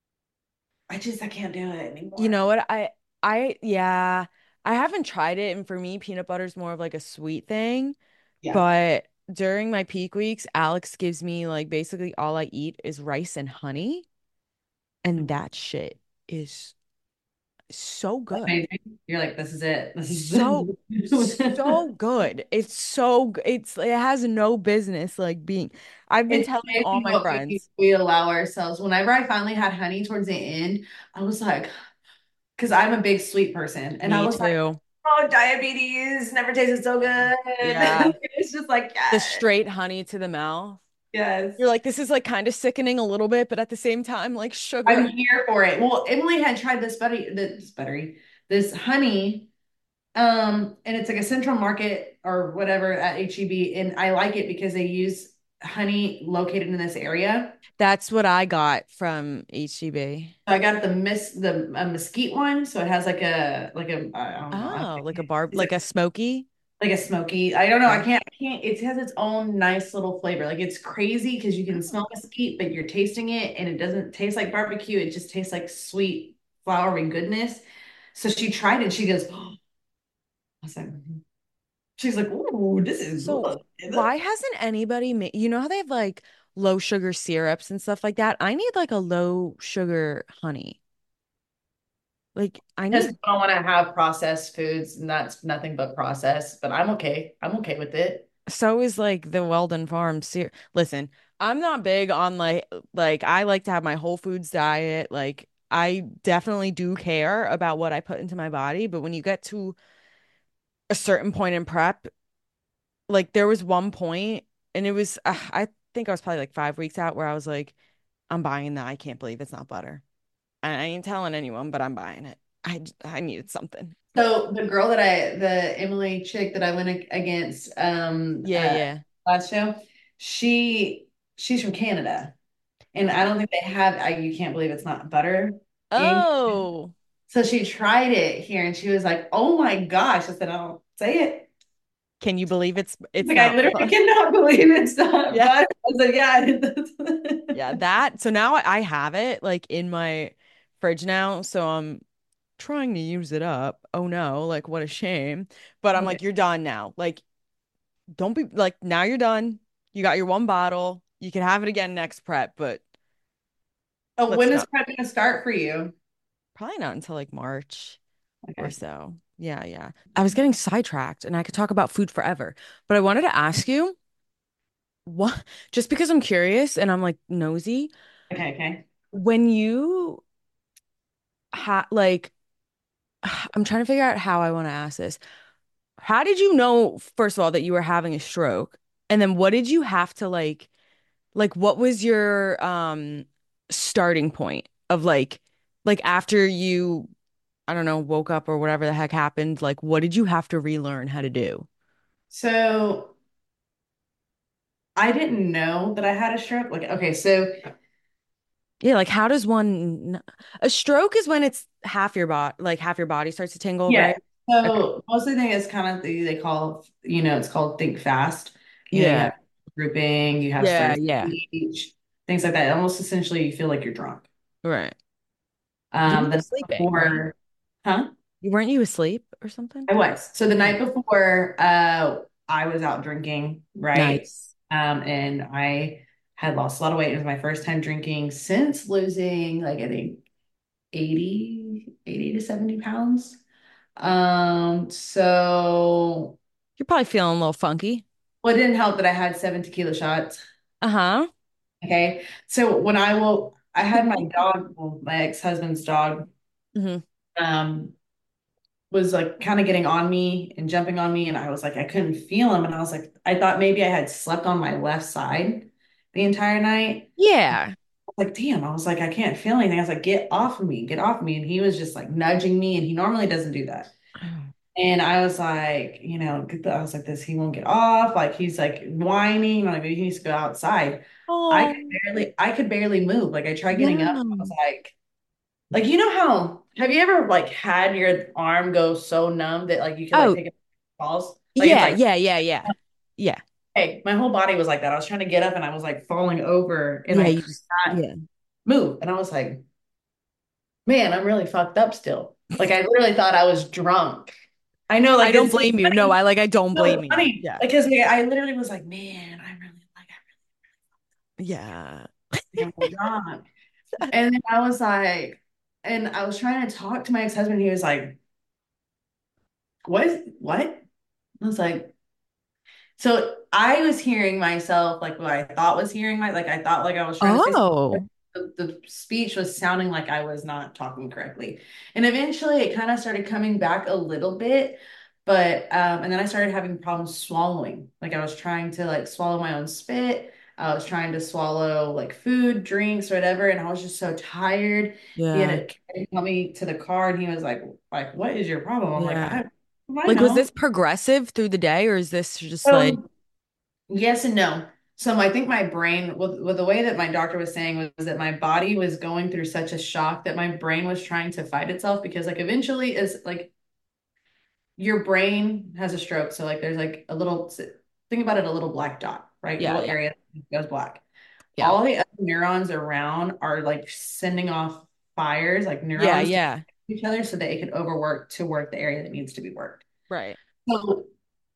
I just I can't do it You anymore. know what? I I yeah, I haven't tried it, and for me, peanut butter is more of like a sweet thing. Yeah. But during my peak weeks, Alex gives me like basically all I eat is rice and honey, and that shit is so good. Amazing. You're like, this is it. This is So the so good. It's so g- it's it has no business like being. I've been It's telling all amazing my what we, friends. we allow ourselves. Whenever I finally had honey towards the end, I was like, because I'm a big sweet person, and I Me was like, too. oh, diabetes never tasted so good. Yeah. It's just like, The yes, straight honey to the mouth. yes. You're like, this is like kind of sickening a little bit, but at the same time, like I'm sugar. here for it. Well, Emily had tried this buddy, this buttery, this honey, um, and it's like a Central Market or whatever at H E B, and I like it because they use honey located in this area. That's what I got from H E B. So I got the miss the a mesquite one, so it has like a like a I don't know, I Oh, like a think barb, it's like a smoky. like a smoky. I don't know. I Okay. can't. I can't. It has its own nice little flavor. Like it's crazy because you can Oh. smell mesquite, but you're tasting it, and it doesn't taste like barbecue. It just tastes like sweet, floury goodness. So she tried it. She goes, oh, I was like, "Mhm." She's like, "Ooh, this is So good." why hasn't anybody made, you know how they have like low sugar syrups and stuff like that? I need like a low sugar honey. Like I Because need, people don't want to have processed foods, and that's nothing but processed. But I'm okay. I'm okay with it. so is like the Weldon Farm syrup. Listen, I'm not big on like, like I like to have my whole foods diet. Like I definitely do care about what I put into my body, but when you get to a certain point in prep, like there was one point and it was uh, I think I was probably like five weeks out where I was like, I'm buying that. I can't believe it's not butter. And I ain't telling anyone, but I'm buying it. I j- I needed something. So the girl that I, the Emily chick that I went ag- against um Yeah, uh yeah. last show, she she's from Canada. And I don't think they have I, you can't believe it's not butter in. Oh, So she tried it here and she was like, "Oh my gosh." I said, "I don't say it." can you believe it's She's it's like, "I not literally butter? cannot believe it's not Yeah. butter." I said, "Yeah, it Yeah, is." that. So now I I have it like in my fridge now, so I'm trying to use it up. Oh no, like what a shame. But I'm Okay. like, you're done now. Like, don't be like now you're done. You got your one bottle. You can have it again next prep, but Oh, let's when is not. prep gonna start for you? Probably not until like March or Okay. so. Yeah, yeah. I was getting sidetracked and I could talk about food forever, but I wanted to ask you what, just because I'm curious and I'm like nosy, Okay, okay. when you ha like, I'm trying to figure out how I want to ask this. How did you know, first of all, that you were having a stroke? And then what did you have to like, like, what was your um starting point of like, like after you I don't know, woke up or whatever the heck happened, like what did you have to relearn how to do? So I didn't know that I had a stroke. Like, okay, so Yeah, like how does one a stroke is when it's half your body, like half your body starts to tingle, yeah. right? Okay. So most of the thing is kind of the, they call, you know, it's called think fast. You know, you Yeah. have grouping, you have Yeah, started yeah. speech, things like that. Almost essentially you feel like you're drunk. Right. You Um, were the night sleeping, right? before, huh? You weren't you asleep or something? I was. So the Yeah. night before, uh, I was out drinking, right? Nice. Um, and I had lost a lot of weight. It was my first time drinking since losing like I think eighty, eighty to seventy pounds. Um, so You're probably feeling a little funky. well, it didn't help that I had seven tequila shots. Uh-huh. Okay. So when I will, I had my dog, well, my ex-husband's dog, Hmm. um, was like kind of getting on me and jumping on me. And I was like, I couldn't feel him. And I was like, I thought maybe I had slept on my left side the entire night. Yeah. Like, damn, I was like, I can't feel anything. I was like, get off of me, get off of me. And he was just like nudging me, and he normally doesn't do that. And I was like, you know, get the- I was like, this, he won't get off. Like he's like whining, like maybe he needs to go outside. I Oh, could barely, I could barely move. Like I tried getting up. I was yeah. like, like you know how have you ever like had your arm go so numb that like you could like Oh, pick up balls? Like it's yeah, like, yeah, yeah, yeah. Yeah. hey, my whole body was like that. I was trying to get up and I was like falling over and Yeah, I you could just not yeah. move. And I was like, man, I'm really fucked up still. Like I literally thought I was drunk. I know, I like don't it's so blame you. No, funny. I like I don't So blame you. funny. Yeah. Because like, I literally was like, man, I really like Yeah. I think I'm drunk. And then I was like, and I was trying to talk to my ex-husband. He was like, what is what? I was like, so I was hearing myself like what I thought was hearing my like I thought like I was trying to say something. Oh. The, the speech was sounding like I was not talking correctly. And eventually it kind of started coming back a little bit. But um, and then I started having problems swallowing. Like I was trying to like swallow my own spit. I was trying to swallow like food, drinks, or whatever, and I was just so tired. He had Yeah. to help me to the car, and he was like, "Like, what is your problem?" I'm like, Yeah. "I, I Like, was know." this progressive through the day or is this just like, So yes and no. So I think my brain, with, with the way that my doctor was saying was that my body was going through such a shock that my brain was trying to fight itself because like eventually is like your brain has a stroke. So like there's like a little, think about it, a little black dot, right? A yeah, little yeah, area that goes black. yeah, All the other neurons around are like sending off fires, like yeah, neurons to yeah. each other so that it can overwork to work the area that needs to be worked. Right. So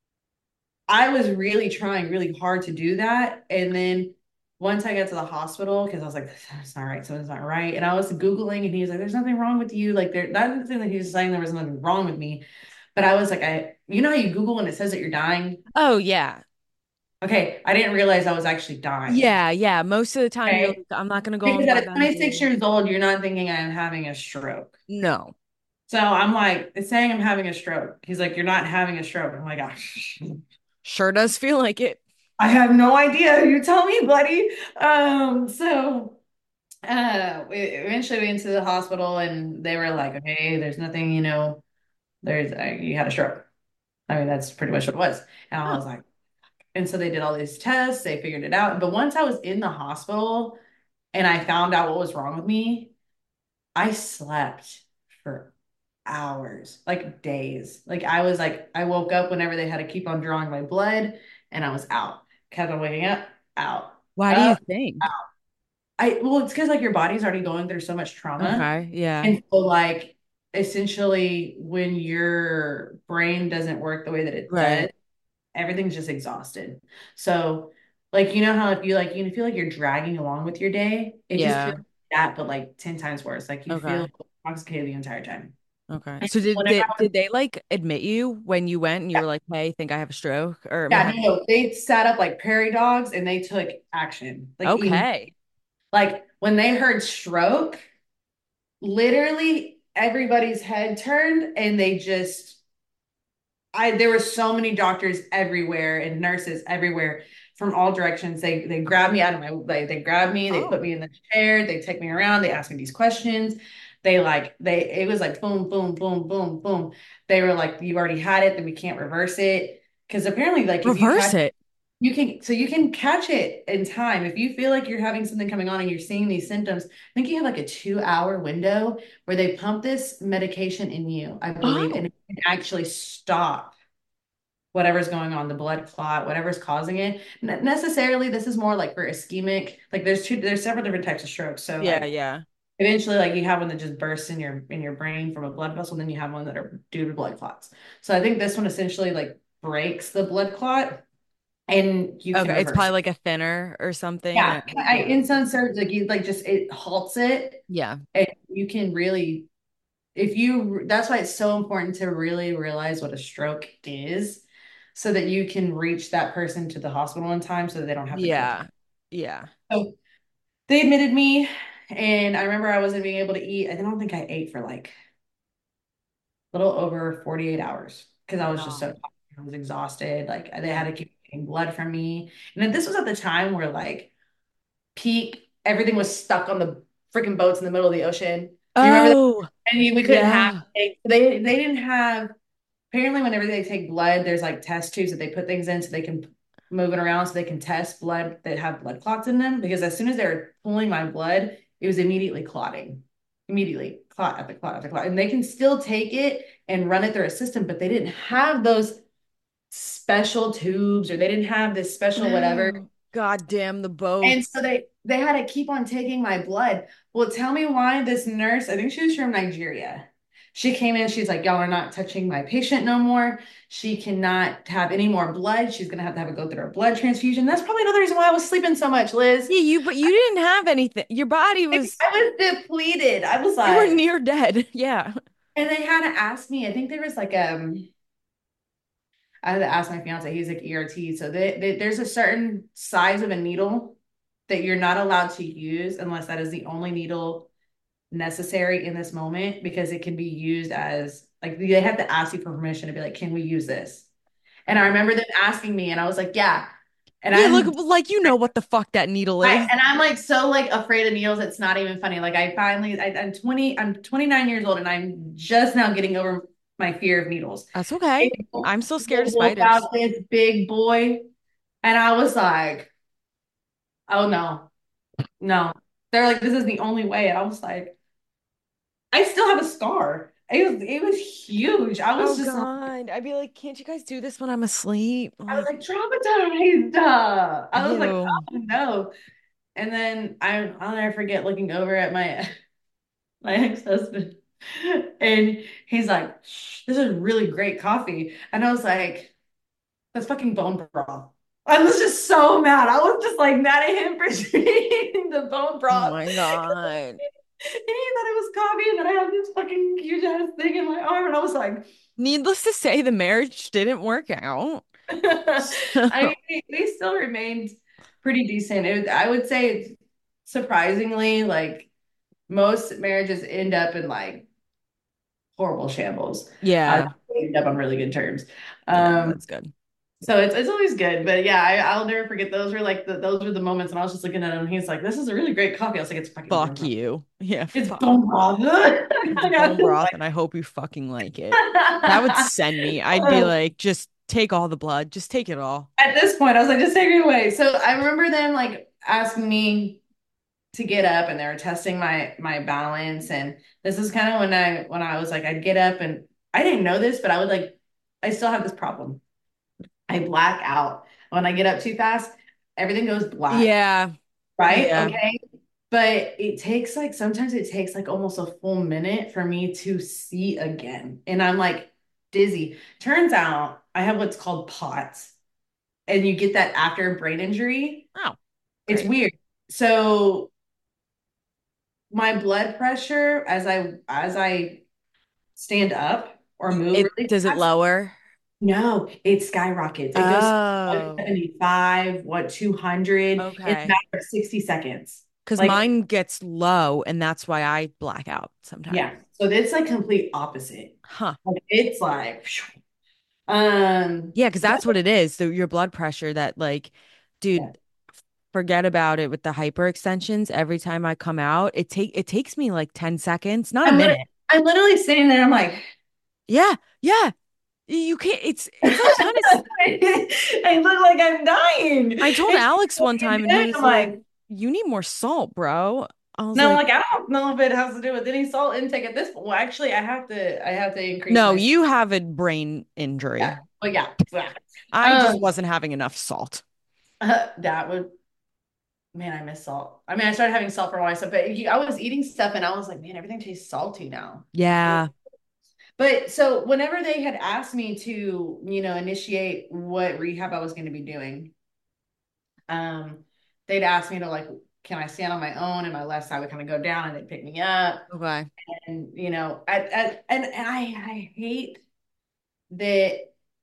I was really trying really hard to do that. And then once I got to the hospital, because I was like, that's not right, something's not right. And I was Googling and he was like, there's nothing wrong with you. Like there not saying that he was saying there was nothing wrong with me. But I was like, I you know how you Google and it says that you're dying? Oh, yeah. Okay, I didn't realize I was actually dying. Yeah, yeah. Most of the time you're Okay. like, I'm not gonna go on Because at twenty-six WebMD. years old, you're not thinking I'm having a stroke. No. So I'm like, it's saying I'm having a stroke. He's like, you're not having a stroke. I'm like, gosh. Sure does feel like it. I have no idea. You tell me, buddy. Um, so uh we eventually went to the hospital and they were like, okay, there's nothing, you know, there's uh, you had a stroke. I mean, that's pretty much what it was. And I Huh. was like, and so they did all these tests, they figured it out. But once I was in the hospital and I found out what was wrong with me, I slept for hours, like days. Like I was like, I woke up whenever they had to keep on drawing my blood and I was out. Kept on waking up, out, Why do you up. think? I well, it's because like your body's already going through so much trauma. Okay, yeah. And so like essentially when your brain doesn't work the way that it does, Right. everything's just exhausted. So like you know how if you like you feel like you're dragging along with your day, it just feels Yeah. like that, but like ten times worse. Like you feel Okay. intoxicated the entire time. Okay. And So did whenever they I was did they like admit you when you went and you were like, "Hey, think I have a stroke or am I yeah, having?" no, they sat up like prairie dogs and they took action. Like even Okay. like when they heard stroke, literally everybody's head turned and they just I there were so many doctors everywhere and nurses everywhere from all directions. They they grabbed me out of my like they grabbed me, they put Oh, me in the chair, they take me around, they asked me these questions. They like they it was like boom, boom, boom, boom, boom. They were like, you already had it, then we can't reverse it. Because apparently, like if you reverse catch it. you can so you can catch it in time. If you feel like you're having something coming on and you're seeing these symptoms, I think you have like a two hour window where they pump this medication in you, I believe, and Oh, it can actually stop whatever's going on, the blood clot, whatever's causing it. N necessarily, this is more like for ischemic. Like there's two, there's several different types of strokes. So yeah, like yeah. eventually, like you have one that just bursts in your in your brain from a blood vessel, then you have one that are due to blood clots. So I think this one essentially like breaks the blood clot and you can Okay, it's reverse probably it. like a thinner or something. Yeah, And I, yeah. in some surgeries, like you like just it halts it, Yeah. and you can really if you that's why it's so important to really realize what a stroke is so that you can reach that person to the hospital in time so that they don't have to go through. Yeah. Yeah. So they admitted me and I remember I wasn't being able to eat. I don't think I ate for like little over forty-eight hours because I was just so Wow. tired. I was exhausted. Like they had Yeah. to keep getting blood from me. And then this was at the time where like peak, everything was stuck on the freaking boats in the middle of the ocean. Do you remember that? Oh, And you, we couldn't have yeah. they they didn't have apparently whenever they take blood, there's like test tubes that they put things in so they can move it around so they can test blood that have blood clots in them. Because as soon as they were pulling my blood, it was immediately clotting. Immediately clot after clot after clot. And they can still take it and run it through a system, but they didn't have those special tubes or they didn't have this special whatever. Oh, God damn the And boats. so they they had to keep on taking my blood. Well, tell me why this nurse, I think she was from Nigeria. She came in, she's like, y'all are not touching my patient no more. She cannot have any more blood. She's gonna have to have it go through a blood transfusion. That's probably another reason why I was sleeping so much, Liz. Yeah, you, but you didn't have anything. Your body I was, was depleted. I was you were like, near dead. Yeah. and they had to ask me, I think there was like um I had to ask my fiance, he's like E R T. So they, they, there's a certain size of a needle that you're not allowed to use unless that is the only needle necessary in this moment because it can be used as like they have to ask you for permission to be like, can we use this? And I remember them asking me, and I was like, yeah. And Yeah, look, I'm like you know what the fuck that needle I is. and I'm like so like afraid of needles. It's not even funny. Like I finally, I, I'm twenty, I'm twenty-nine years old, and I'm just now getting over my fear of needles. That's okay. They I'm still scared of pulled spiders. out this big boy, and I was like, oh no, no. They're like, this is the only way. And I was like, I still have a scar. It was it was huge. I was Oh just like, God. I'd be like, can't you guys do this when I'm asleep? I was Like, like traumatized. Uh, I was like, ew. oh no. And then I I'll never forget looking over at my my ex-husband. And he's like, this is really great coffee. And I was like, that's fucking bone broth. I was just so mad. I was just like mad at him for drinking the bone Oh broth. my God. And he thought it was coffee, and then I have this fucking huge ass thing in my arm, and I was like, Needless to say, the marriage didn't work out. I mean, they, they still remained pretty decent. It, I would say, surprisingly, like most marriages end up in like horrible shambles. Uh, Yeah. they end up on really good terms. Yeah, Um, that's good. so it's it's always good, but yeah, I, I'll never forget. Those were like the, those were the moments, and I was just looking at him. And he's like, "This is a really great coffee." I was like, "It's fucking bone Fuck broth. you. Yeah, It's fuck. bone broth." It's Like, I bone was broth, like, and I hope you fucking like it. That would send me. I'd be um, like, just take all the blood. Just take it all. at this point, I was like, "Just take it away." So I remember them like asking me to get up, and they were testing my my balance, and this is kind of when I when I was like, I'd get up, and I didn't know this, but I would like, I still have this problem. I black out when I get up too fast. Everything goes black, Yeah. right? Yeah. Okay. But it takes like sometimes it takes like almost a full minute for me to see again. And I'm like dizzy. Turns out I have what's called POTS, and you get that after a brain injury. Oh, It's great. weird. So my blood pressure as I as I stand up or move It really does it fast, lower? no, it skyrockets. It goes Oh, one seventy-five, what, two hundred in a okay. matter of sixty seconds. Because Like, mine gets low, and that's why I black out sometimes. yeah. So it's like complete opposite. Huh. Like it's like, phew. um, Yeah, because but that's what it is. So your blood pressure that like, yeah. dude, forget about it with the hyperextensions. Every time I come out, it take it takes me like ten seconds, not a I'm literally, minute. I'm literally sitting there. I'm like, Yeah, yeah. You can't it's it's like kind of I look like I'm dying. I told And she's Alex one time and he like, was I'm like, like, you need more salt, bro. I was no, like, like I don't know if it has to do with any salt intake at this point. Well, actually, I have to, I have to increase no, my, you have a brain yeah, injury. but yeah, yeah. I just Um, wasn't having enough salt. that would, man, I miss salt. I mean, I started having salt for a while, so but I was eating stuff and I was like, man, everything tastes salty now. Yeah. But so whenever they had asked me to, you know, initiate what rehab I was going to be doing, um, they'd ask me to like, can I stand on my own? And my left side would kind of go down and they'd pick me up. Okay. And, you know, I, I and, and I, I hate that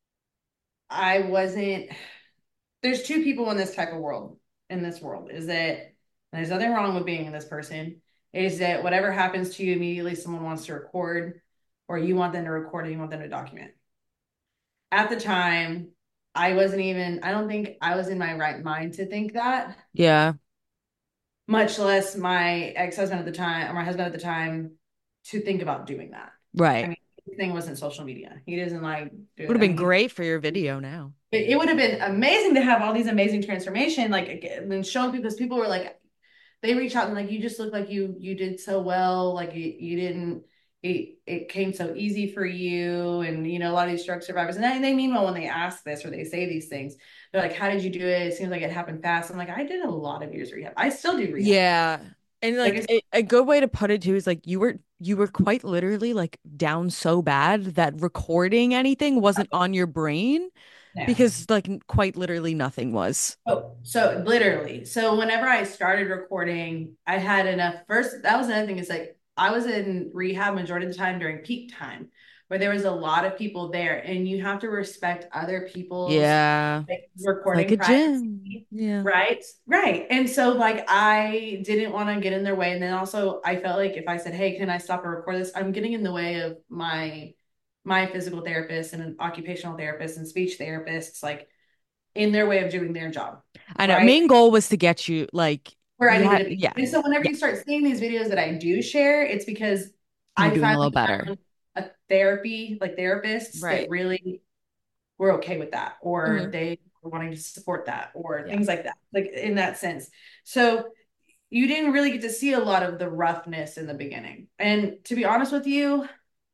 I wasn't, there's two people in this type of world, in this world, is that there's nothing wrong with being in this person, is that whatever happens to you, immediately someone wants to record. or you want them to record or you want them to document. At the time, I wasn't even, I don't think I was in my right mind to think that, Yeah. much less my ex-husband at the time or my husband at the time to think about doing that. I Right. mean, his thing wasn't social media. He doesn't like do Would it. have I been mean, he great for your video now. it, it would have been amazing to have all these amazing transformation, like and then show because people were like, they reach out and like, you just look like you you did so well, like you, you didn't. It, it came so easy for you, and you know a lot of these stroke survivors, and they, they mean well when they ask this or they say these things. They're like, "How did you do it? It seems like it happened fast." I'm like, I did a lot of years rehab. I still do rehab. Yeah. And Like, like it's, a, a good way to put it too is like you were you were quite literally like down so bad that recording anything wasn't on your brain no. because like quite literally nothing was. Oh, so literally. So whenever I started recording, I had enough. First, that was another thing is like I was in rehab majority of the time during peak time where there was a lot of people there and you have to respect other people's Yeah. like It's like recording a gym. privacy. Yeah. Right. Right. And so like I didn't want to get in their way. And then also I felt like if I said, hey, can I stop and record this? I'm getting in the way of my my physical therapist and an occupational therapist and speech therapists. Like in their way of doing their job, I know. right? Main goal was to get you like Where I you needed had to be. yeah. And so whenever Yeah. you start seeing these videos that I do share, it's because You're I doing a little finally better. found a therapy, like therapists that Right. really were okay with that, or Hmm. they were wanting to support that, or Yeah. things like that, like in that sense. So you didn't really get to see a lot of the roughness in the beginning. And to be honest with you,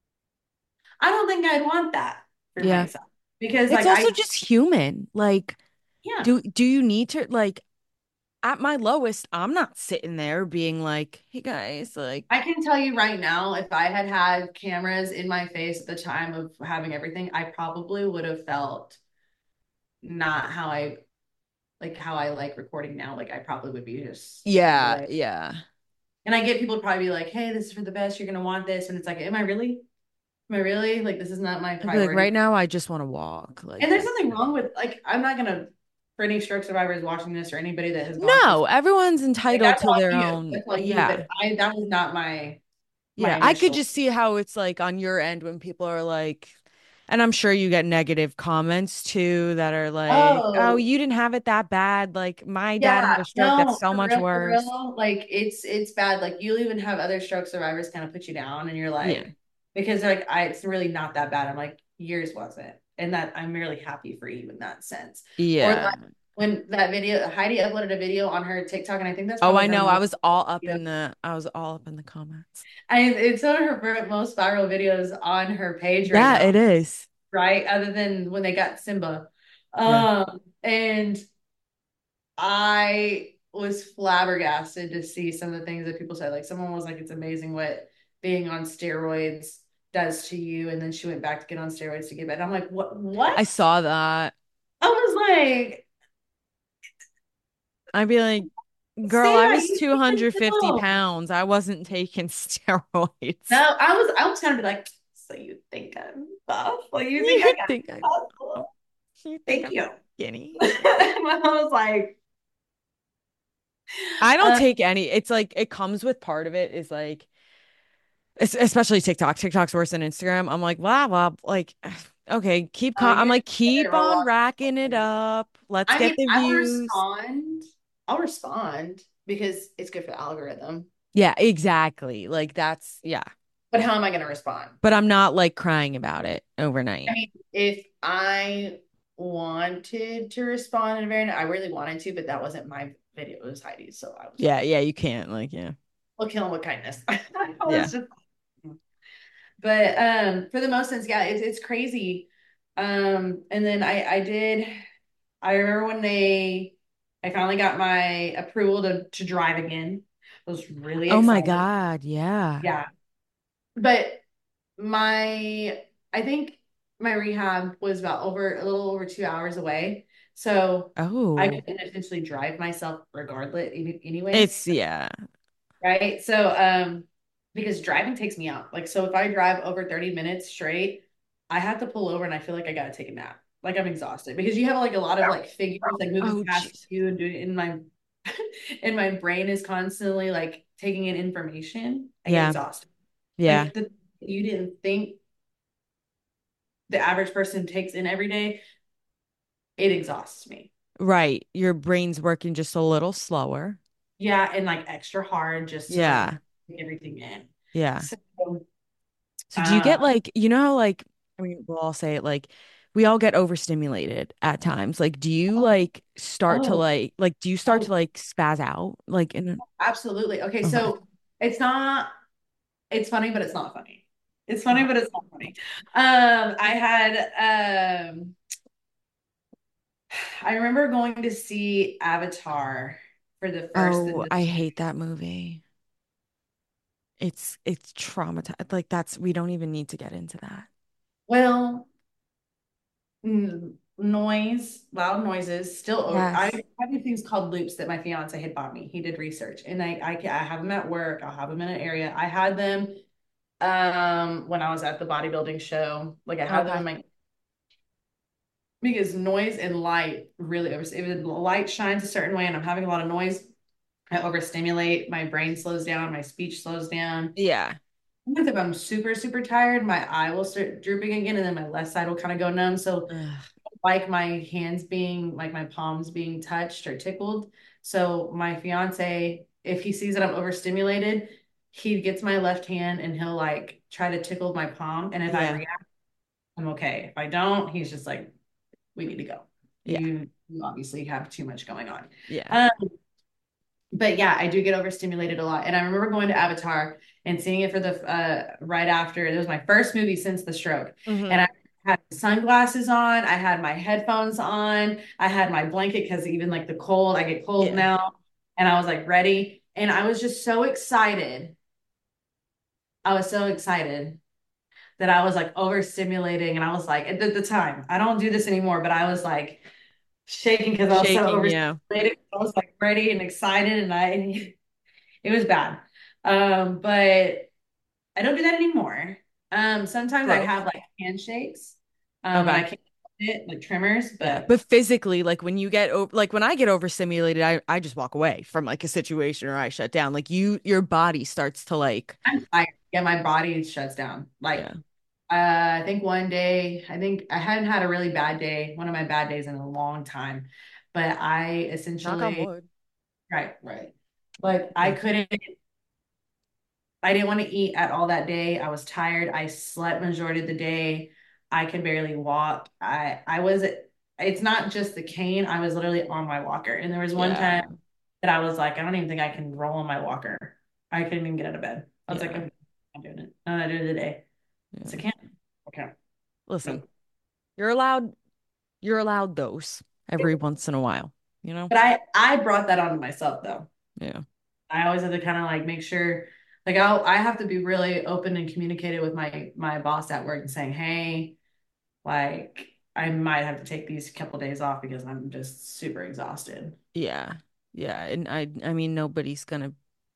I don't think I'd want that for Yeah. myself because It's like also I, just human. Like, yeah. do do you need to like at my lowest, I'm not sitting there being like, hey guys, like, I can tell you right now, if I had had cameras in my face at the time of having everything, I probably would have felt not how I like how I like recording now. Like I probably would be just turned yeah, away. yeah. And I get people to probably be like, "Hey, this is for the best. You're gonna want this." And it's like, "Am I really? Am I really? Like this is not my I'd be like, priority." right now, I just want to walk. And Like, there's nothing wrong with like I'm not gonna for any stroke survivors watching this or anybody that has gone through no, everyone's like entitled that's to all their you. own. That's all you. Yeah. But I that was not my my Yeah. I could initial. just see how it's like on your end when people are like, and I'm sure you get negative comments too that are like, oh, Oh, you didn't have it that bad. Like, my dad had yeah, a stroke that's no, so for much real, for worse. real. Like it's it's bad. Like you'll even have other stroke survivors kind of put you down, and you're Yeah. like, because they're like, I it's really not that bad. I'm like, yours wasn't, and that I'm really happy for you in that sense. Or Yeah. like when that video, Heidi uploaded a video on her TikTok, and I think that's Oh, probably I her know. I most. was all up You know, in the, I was all up in the comments. I it's one of her most viral videos on her page right Yeah, now, it is. right? Other than when they got Simba, Yeah. um, and I was flabbergasted to see some of the things that people said. Like someone was like, "It's amazing what being on steroids does to you," and then she went back to get on steroids to get better. I'm like, "What? I What?" saw that. I was like, I'd be like, girl, "Say I that was you even two hundred fifty know." pounds. I wasn't taking No, steroids. I was. I was kind of be like, "So you think I'm buff? Like you think I You got think I'm, muscle? you think Thank I'm you." skinny? My mom was like, I don't uh, take any. It's like it comes with part of it is like, es- especially TikTok. TikTok's worse than Instagram. I'm like, blah, blah. Like, okay, keep, uh, con I'm "You're like, keep a on lot." racking it up. Let's I get mean, the I will views. respond. I'll respond because it's good for the algorithm. Yeah, exactly. Like that's, yeah. But how am I going to respond? But I'm not like crying about it I overnight. mean, if I wanted to respond in a very, I really wanted to, but that wasn't my video. It was Heidi's, so I was Yeah, like, yeah, you can't. Like, yeah. "We'll kill him with kindness." I Yeah. was just, but um, for the most sense, yeah, it's it's crazy. Um, and then I I did. I remember when they, I finally got my approval to to drive again. I was really Oh my excited. God. Yeah. Yeah, but my I think my rehab was about over a little over two hours away. So I Oh, could essentially drive myself regardless any- anyways. it's yeah. Right. So um because driving takes me out. Like so if I drive over thirty minutes straight, I have to pull over and I feel like I gotta take a nap. Like I'm exhausted because you have like a lot of like figures like moving Oh, past jeez. you and doing in my and my brain is constantly like taking in information. I get Yeah. exhausted. Yeah. Like the you didn't think. the average person takes in every day, it exhausts me. Right. Your brain's working just a little slower. Yeah, and like extra hard just to like Yeah. take everything in. Yeah. So, So do you uh, get like, you know, how, like, I mean, we'll all say it like we all get overstimulated at times. Like, do you like start to oh, like, like, do you start to oh, like spaz out? Like, in absolutely. Okay, okay. so it's not, it's funny, but it's not funny. It's funny, Okay. but it's not funny. Um, I had, um, I remember going to see Avatar for the first and Oh, the, I hate that movie. It's it's traumatized. Like that's we don't even need to get into that. well, n- noise, loud noises, still over. I Yes. have these things called loops that my fiance had bought me. He did research, and I, I, I have them at work. I'll have them in an area. I had them um when I was at the bodybuilding show. Like I had them in Okay. my because noise and light really over. If the light shines a certain way, and I'm having a lot of noise, I overstimulate. My brain slows down. My speech slows down. Yeah. Sometimes if I'm super, super tired, my eye will start drooping again, and then my left side will kind of go numb. So Ugh. like my hands being like my palms being touched or tickled. So my fiance, if he sees that I'm overstimulated, he gets my left hand and he'll like try to tickle my palm. And if I Yeah. react, I'm okay. If I don't, he's just like, we need to go. Yeah. You, you obviously have too much going on. Yeah. Um, but yeah, I do get overstimulated a lot. And I remember going to Avatar and seeing it for the uh right after. It was my first movie since the stroke. And Hmm. I had sunglasses on, I had my headphones on, I had my blanket because even like the cold, I get cold Yeah. now. And I was like ready. And I was just so excited. I was so excited that I was like overstimulating. And I was like, at the, the time, I don't do this anymore, but I was like shaking because I was so Shaking, yeah. overstimulated. I was like ready and excited. And I it was bad. Um, but I don't do that anymore. Um, sometimes I Growth. have like handshakes, um, and I Okay. can't it like tremors, Yeah. but But physically, like when you get over, like when I get overstimulated, I I just walk away from like a situation or I shut down. Like you, your body starts to like, I'm tired. Yeah, my body shuts down. Like, yeah. uh, I think one day, I think I hadn't had a really bad day, one of my bad days in a long time, but I Knock on essentially, wood. right, right. Like I Yeah. couldn't I didn't want to eat at all that day. I was tired. I slept majority of the day. I could barely walk. I I was it's not just the cane. I was literally on my walker. And there was one time Yeah. that I was like, I don't even think I can roll on my walker. I couldn't even get out of bed. I was like, Yeah. I'm not doing it. I'm not doing it today. So I Yeah. can't. Okay. Listen, Nope. you're allowed, you're allowed those every once in a while, you know? But I I brought that on myself though. Yeah. I always have to kind of like make sure like I'll I have to be really open and communicated with my my boss at work and saying, hey, like I might have to take these couple days off because I'm just super exhausted. Yeah. Yeah. And I I mean nobody's gonna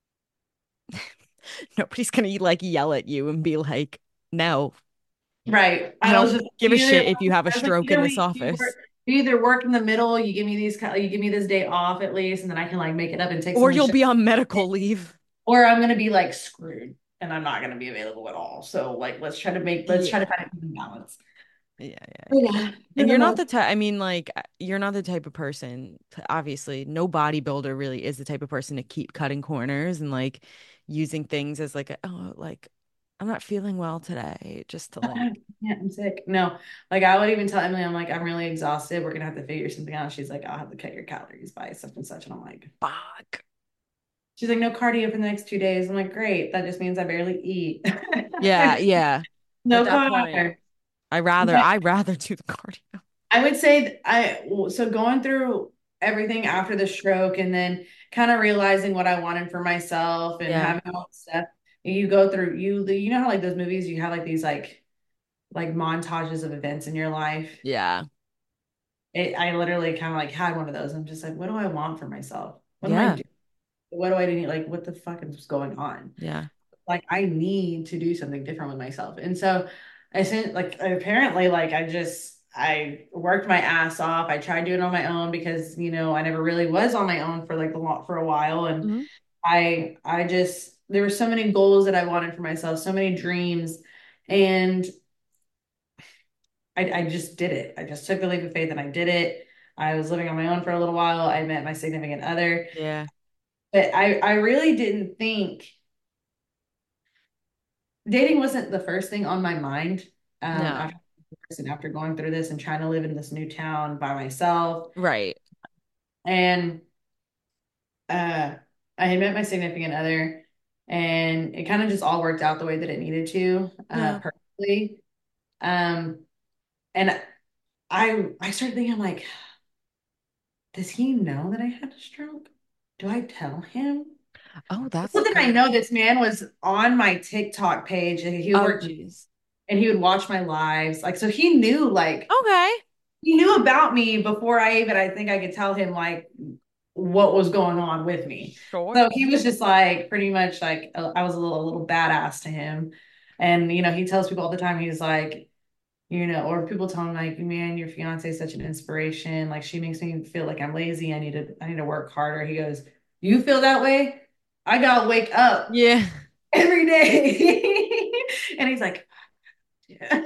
nobody's gonna like yell at you and be like, no, Right. I I was don't just give a either shit if you have a I was like stroke in either this we you office. work you either work in the middle, you give me these you give me this day off at least, and then I can like make it up and take Or some of the you'll shit, be on medical leave. or I'm gonna be like screwed and I'm not gonna be available at all. So like let's try to make let's try to Yeah. find a balance. Yeah, yeah, But yeah. yeah, for And the you're not most the type, I mean, like, uh, you're not the type of person, obviously, no bodybuilder really is the type of person to keep cutting corners and like using things as like, a, oh, like, I'm not feeling well today, just to like, yeah, I'm sick. No, like I would even tell Emily, I'm like, I'm really exhausted. We're gonna have to figure something out. She's like, I'll have to cut your calories by such and such. And I'm like, fuck. she's like, no cardio for the next two days. I'm like, great. That just means I barely eat. Yeah, yeah. At No that point, carb. I rather, But I rather do the cardio. I would say I so going through everything after the stroke and then kind of realizing what I wanted for myself and Yeah, having all this stuff. You go through you you know how like those movies you have like these like like montages of events in your life. yeah, It, I literally kind of like had one of those. I'm just like, what do I want for myself? What am I yeah, doing? What do I need? Like, what the fuck is going on? yeah, Like, I need to do something different with myself. And so I said, like, apparently, like, I just, I worked my ass off. I tried doing it on my own because, you know, I never really was on my own for like a lot for a while. And hmm, I, I just, there were so many goals that I wanted for myself, so many dreams. And I, I just did it. I just took the leap of faith and I did it. I was living on my own for a little while. I met my significant other, Yeah. but I, I really didn't think dating wasn't the first thing on my mind. Um, No. after and after going through this and trying to live in this new town by myself, Right. and uh, I had met my significant other, and it kind of just all worked out the way that it needed to, uh, Yeah. perfectly. Um, and I I started thinking, I'm like, does he know that I had a stroke? Do I tell him? Oh, that's a Little did I good. know this man was on my TikTok page and he Oh, worked geez. and he would watch my lives. Like, so he knew, like, Okay. he knew about me before I even, I think I could tell him, like, what was going on with me. Sure. So he was just like, pretty much like, uh, I was a little, a little badass to him. And, you know, he tells people all the time, he's like, you know, or people tell him like, man, your fiance is such an inspiration. Like she makes me feel like I'm lazy. I need to, I need to work harder. He goes, you feel that way? I gotta wake up Yeah. every day. And he's like, yeah.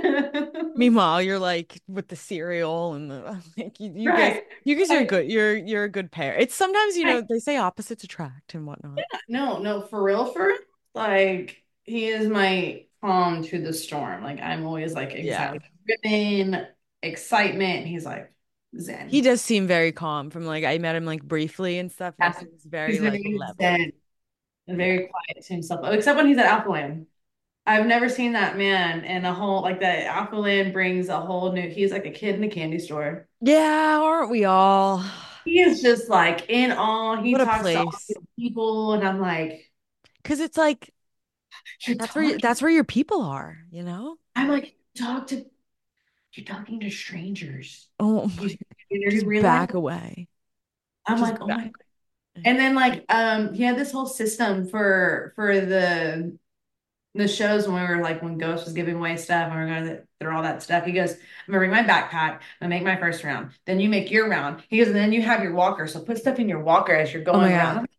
Meanwhile, you're like with the cereal and the like you, you guys Right. you guys are Right. good. You're you're a good pair. It's sometimes, you know, Right. they say opposites attract and whatnot. No, no, for real, for real. Like he is my calm to the storm. Like I'm always like Yeah. excited, driven, excitement. He's like He Zen. does seem very calm from like I met him like briefly and stuff and he Yes. seems very He's like very level. Zen and Yeah. very quiet to himself, except when he's at Alpha Land. I've never seen that man in a whole like that. Alpha Land brings a whole new. He's like a kid in a candy store. Yeah, aren't we all? He is just like in awe. He What a talks to all these place. people, and I'm like, Because it's like you're that's where you, talking. that's where your people are, you know? I'm like, talk to you're talking to strangers. Oh my, You, you just realize? back away. I'm Just like, oh my. back away. And then like, um, he had this whole system for for the the shows when we were like when Ghost was giving away stuff and we are going through all that stuff. He goes, I'm gonna bring my backpack. I'm gonna make my first round. Then you make your round. He goes, and then you have your walker. So put stuff in your walker as you're Oh my going around. I'm God. like,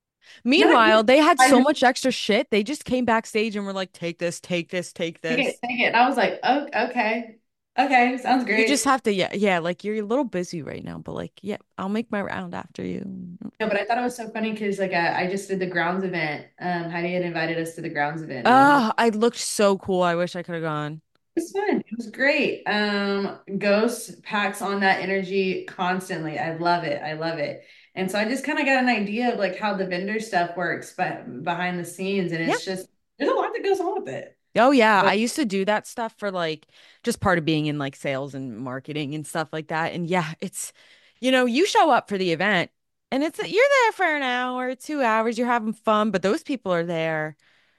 no, Meanwhile, they had I so just much extra shit. They just came backstage and were like, take this, take this, take take it, this. take it. And I was like, oh, okay, okay, sounds You just great. have to, yeah, yeah, like you're a little busy right now, but like, yeah, I'll make my round after you. No, but I thought it was so funny because like I, I just did the grounds event. Um, Heidi had invited us to the grounds event, and it was Ah, I looked so cool. I wish I could have gone. it was fun. It was great. Um, Ghost packs on that energy constantly. I love it. I love it. And so I just kind of got an idea of like how the vendor stuff works, but behind the scenes, and Yeah. it's just there's a lot that goes on with it. Oh yeah, I But used to do that stuff for like just part of being in like sales and marketing and stuff like that. And yeah, it's you know, you show up for the event and it's you're there for an hour, two hours, you're having fun, but those people are there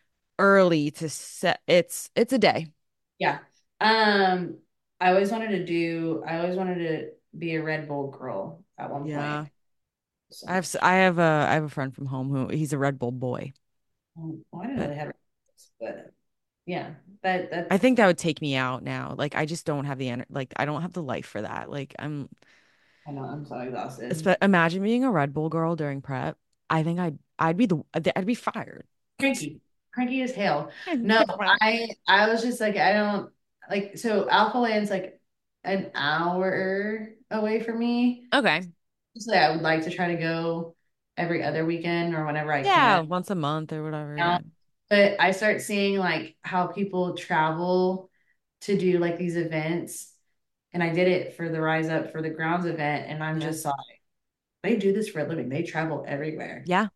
early to set it's it's a day. yeah, um, I always wanted to do. I always wanted to be a Red Bull girl at one point. Yeah. I have So s- I have a I have a friend from home who he's a Red Bull boy, um, well, I didn't know but they had, but yeah, that I that's think that would take me out now. Like I just don't have the ener like I don't have the life for that. Like I'm I know I'm so exhausted. espe- imagine being a Red Bull girl during prep. I think I'd I'd be the I'd be fired. Cranky, cranky as hell. No, I I was just like I don't like so Alpha Land's like an hour away from me. Okay. So I would like to try to go every other weekend or whenever I Yeah, can. once a month or whatever. Now, Yeah. but I start seeing like how people travel to do like these events, and I did it for the Rise Up for the Grounds event, and I'm Yeah. just like, they do this for a living. They travel everywhere. Yeah.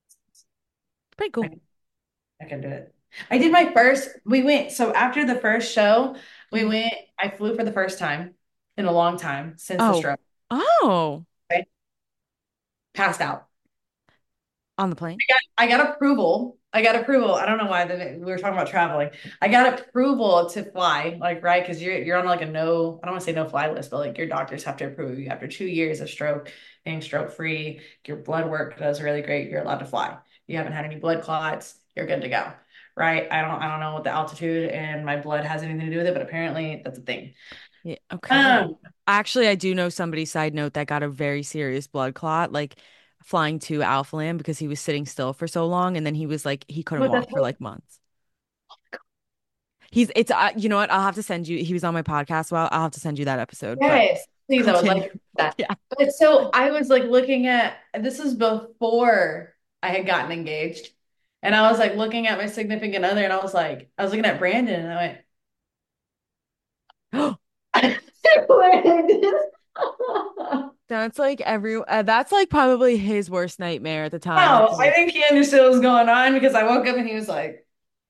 Pretty cool. I I can do it. I did my first, we went, so after the first show, we Mhm. went, I flew for the first time in a long time since the Oh. stroke. Oh. Right? Passed out. On the plane? I got approval. I got approval. I don't know why the, we were talking about traveling. I got approval to fly, like, right? Because you're you're on like a no, I don't want to say no fly list, but like your doctors have to approve you after two years of stroke, being stroke free. Your blood work does really great. You're allowed to fly. You haven't had any blood clots. You're good to go. Right? I don't I don't know what the altitude and my blood has anything to do with it, but apparently that's a thing. Yeah. Okay. Um, Actually, I do know somebody, side note, that got a very serious blood clot, like flying to Alpha Land because he was sitting still for so long and then he was like he couldn't but that's walk for like months. He's it's uh, you know what? I'll have to send you. He was on my podcast. Well, I'll have to send you that episode. But Yes, please, I would continue. like that. Yeah. But so I was like looking at this was before I had gotten engaged. And I was like looking at my significant other and I was like, I was looking at Brandon and I went, That's like every uh, that's like probably his worst nightmare at the time. It's wow, I like, think he understood what was going on because I woke up and he was like,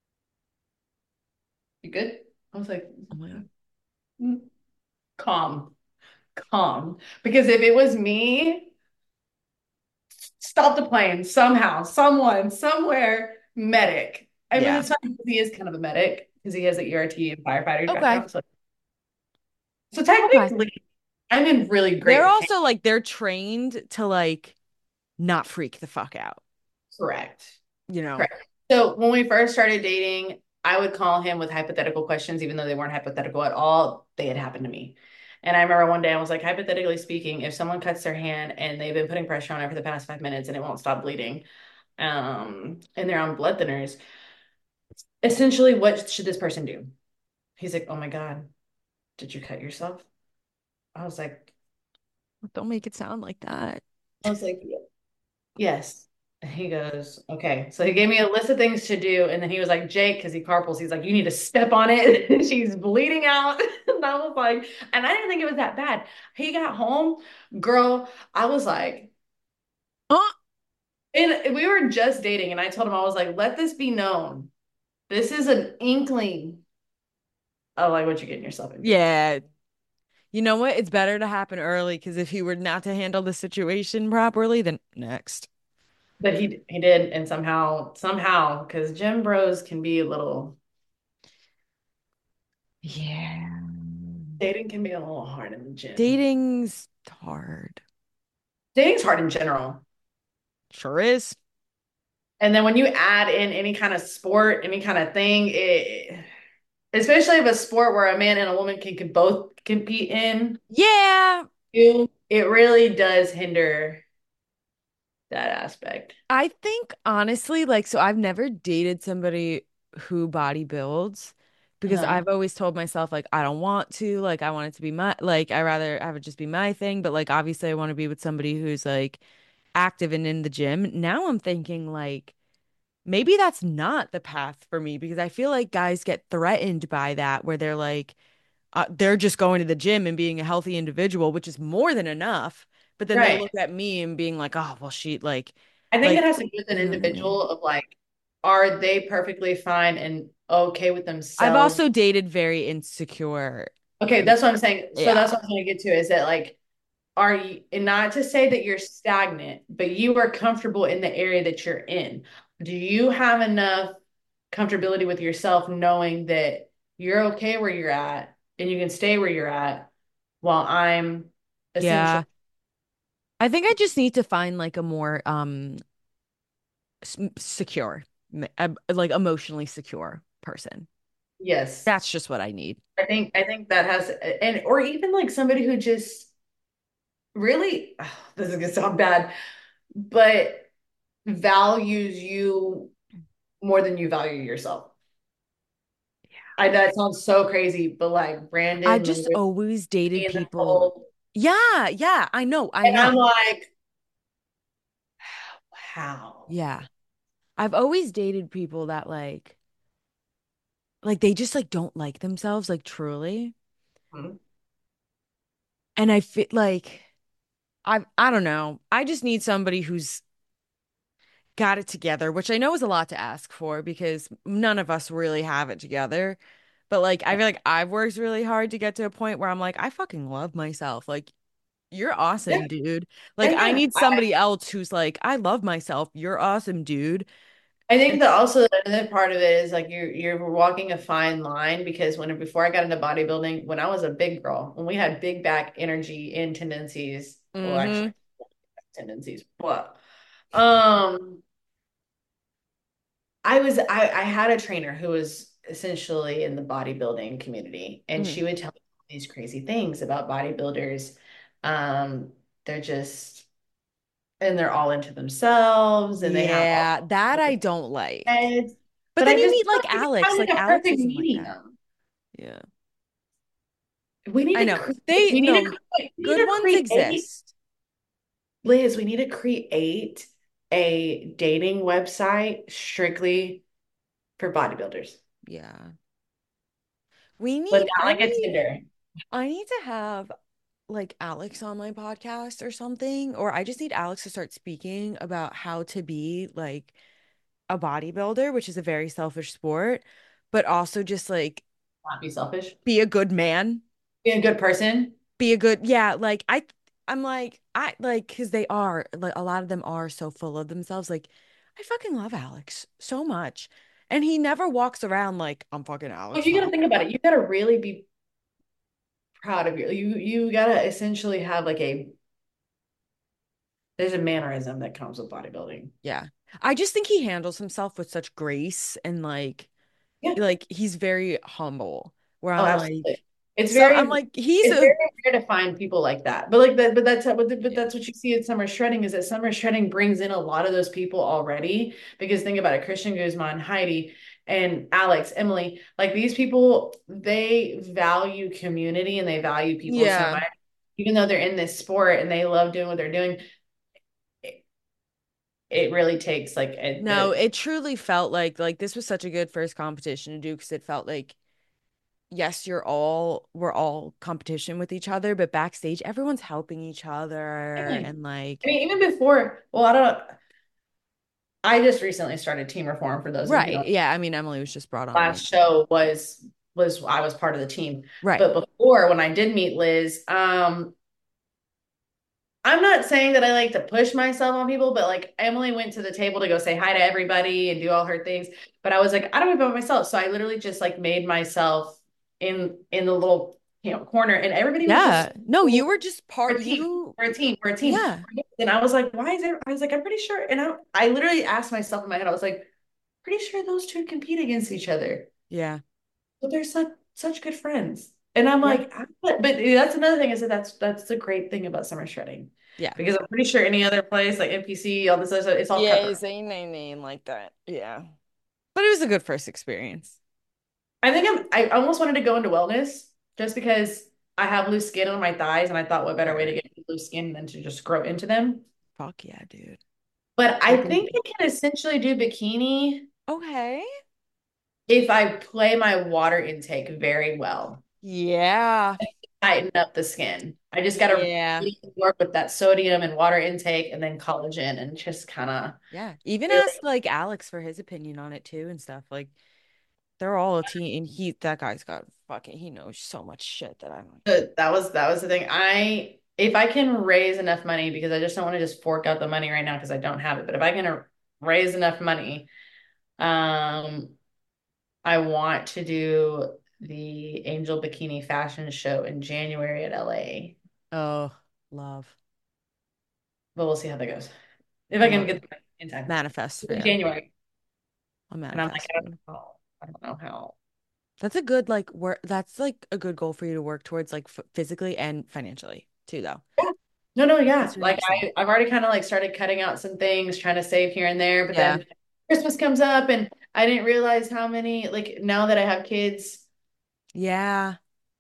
"You good?" I was like, oh my God. "Mm, calm, calm." Because if it was me, stop the plane somehow, someone, somewhere, medic. I mean, Yeah. it's funny because he is kind of a medic because he has an E R T and firefighter's Okay. background. So, so Okay. technically, I'm in really They're great hands. also like they're trained to like not freak the fuck out, Correct. you know? Correct. So when we first started dating, I would call him with hypothetical questions, even though they weren't hypothetical at all. They had happened to me. And I remember one day I was like, hypothetically speaking, if someone cuts their hand and they've been putting pressure on it for the past five minutes and it won't stop bleeding, um, and they're on blood thinners, essentially, what should this person do? He's like, oh my God, did you cut yourself? I was like, Don't make it sound like that. I was like, yes. And he goes, okay. So he gave me a list of things to do. And then he was like, Jake, because he carpools, he's like, you need to step on it. She's bleeding out. And I was like, and I didn't think it was that bad. He got home, girl, I was like, Oh, and we were just dating. And I told him, I was like, let this be known. This is an inkling of like what you're getting yourself into. yeah. You know what? It's better to happen early because if he were not to handle the situation properly, then next. But he he did, and somehow, somehow, because gym bros can be a little Yeah. dating can be a little hard in the gym. Dating's hard. Dating's hard in general. Sure is. And then when you add in any kind of sport, any kind of thing, it, especially if a sport where a man and a woman can, can both compete in, Yeah. you, it really does hinder that aspect. I think honestly, like, so I've never dated somebody who body builds because Uh-huh. I've always told myself, like, I don't want to, like, I want it to be my, like, I rather have it just be my thing. But, like, obviously, I want to be with somebody who's, like, active and in the gym. Now I'm thinking, like, maybe that's not the path for me because I feel like guys get threatened by that, where they're like, uh, they're just going to the gym and being a healthy individual, which is more than enough. But then they Right. look at me and being like, oh, well, she like, I think it like, has to do with an you know what I mean? individual of like, are they perfectly fine and okay with I've themselves? also dated very insecure. Okay, that's what I'm saying. So Yeah. that's what I'm going to get to is that like, are you, and not to say that you're stagnant, but you are comfortable in the area that you're in. Do you have enough comfortability with yourself knowing that you're okay where you're at and you can stay where you're at while I'm essentially, Yeah. I think I just need to find like a more um s- secure, m- uh, like emotionally secure person. yes. That's just what I need. I think I think that has and or even like somebody who just really this is gonna sound bad, but values you more than you value yourself. I know it sounds so crazy, but like I've Brandon just literally always dated in the people. whole, Yeah, yeah, I know, I and I'm know. like, how? Yeah. I've always dated people that like like they just like don't like themselves like truly. Hmm. And I feel like I I don't know. I just need somebody who's got it together, which I know is a lot to ask for because none of us really have it together. But like I feel like I've worked really hard to get to a point where I'm like I fucking love myself. Like you're Yeah, awesome, dude. Like I yeah. need I, somebody else who's like I love myself. You're awesome, dude. I And think that also another part of it is like you're you're walking a fine line because when before I got into bodybuilding, when I was a big girl, when we had big back energy and tendencies, well, mm-hmm. actually tendencies, but um, I was I I had a trainer who was essentially in the bodybuilding community, and Mm. she would tell me these crazy things about bodybuilders. Um, they're just and they're all into themselves, and they have all Yeah, that I don't like. heads. But But then I you just meet feel like like you Alex. find Like like a Alex perfect isn't like medium. that. Yeah. We need I to know. create, They we need to no create, we need good to ones create, exist. Liz, we need to create a dating website strictly for bodybuilders. Yeah. We But need not I like a need Tinder. I need to have like Alex on my podcast or something, or I just need Alex to start speaking about how to be like a bodybuilder, which is a very selfish sport, but also just like Not be selfish. be a good man, Be a good person. be a good, yeah, like I I'm like I like because they are like a lot of them are so full of themselves. Like I fucking love Alex so much. And he never walks around like I'm fucking But Alex you got to think Honnold. about it. You got to really be proud of your, you, you got to essentially have like a, there's a mannerism that comes with bodybuilding. Yeah. I just think he handles himself with such grace and like Yeah. like he's very humble. Where Oh, I'm absolutely. like It's so very, I'm like he's it's a very rare to find people like that. But like that, but that's but, but yeah. that's what you see at Summer Shredding is that Summer Shredding brings in a lot of those people already. Because think about it, Christian Guzman, Heidi, and Alex, Emily, like these people, they value community and they value people so Yeah. much. Even though they're in this sport and they love doing what they're doing, it, it really takes like a, No, the it truly felt like like this was such a good first competition to do because it felt like yes, you're all we're all competition with each other, but backstage everyone's helping each other I and like mean, even before, well, I don't, I just recently started Team Reform for those of you who right. don't. Yeah, I mean Emily was just brought on Last recently. show was was I was part of the team. Right. But before when I did meet Liz, um, I'm not saying that I like to push myself on people, but like Emily went to the table to go say hi to everybody and do all her things. But I was like, I don't even by myself. So I literally just like made myself in in the little you know corner and everybody was just Yeah. No, you so were just we're part a team, you we're a team, we're a team. yeah. And I was like, why is there? I was like, I'm pretty sure. And I I literally asked myself in my head, I was like, pretty sure those two compete against each other. Yeah. But they're such such good friends. And I'm Yeah. like, I- but, but that's another thing is that that's that's the great thing about summer shredding. Yeah. Because I'm pretty sure any other place like N P C, all this other stuff, it's all Yeah, cutthroat. saying name name like that. Yeah. But it was a good first experience. I think I'm I almost wanted to go into wellness just because I have loose skin on my thighs, and I thought what better Right, way to right. get loose skin than to just grow into them. Fuck yeah, dude. But I I think think I can essentially do bikini okay. if I play my water intake very well. Yeah. Tighten up the skin. I just got to Yeah. really work with that sodium and water intake and then collagen and just kind of Yeah. Even really. ask like Alex for his opinion on it too and stuff. Like they're all a team and he that guy's got fucking he knows so much shit that I'm like, But that was that was the thing. I if I can raise enough money because I just don't want to just fork out the money right now because I don't have it. But if I can raise enough money, um, I want to do the Angel Bikini Fashion Show in January at L A. oh, love. But we'll see how that goes. If I I can love get it. the money in time. Manifest for In you. January. I'll And I'm like, manifest I for don't know you. how. I don't know how. That's a good like work that's like a good goal for you to work towards like f physically and financially too though. No, no, yeah. That's really Like exciting. I, I've already kind of like started cutting out some things, trying to save here and there, but Yeah. then Christmas comes up and I didn't realize how many, like now that I have kids Yeah.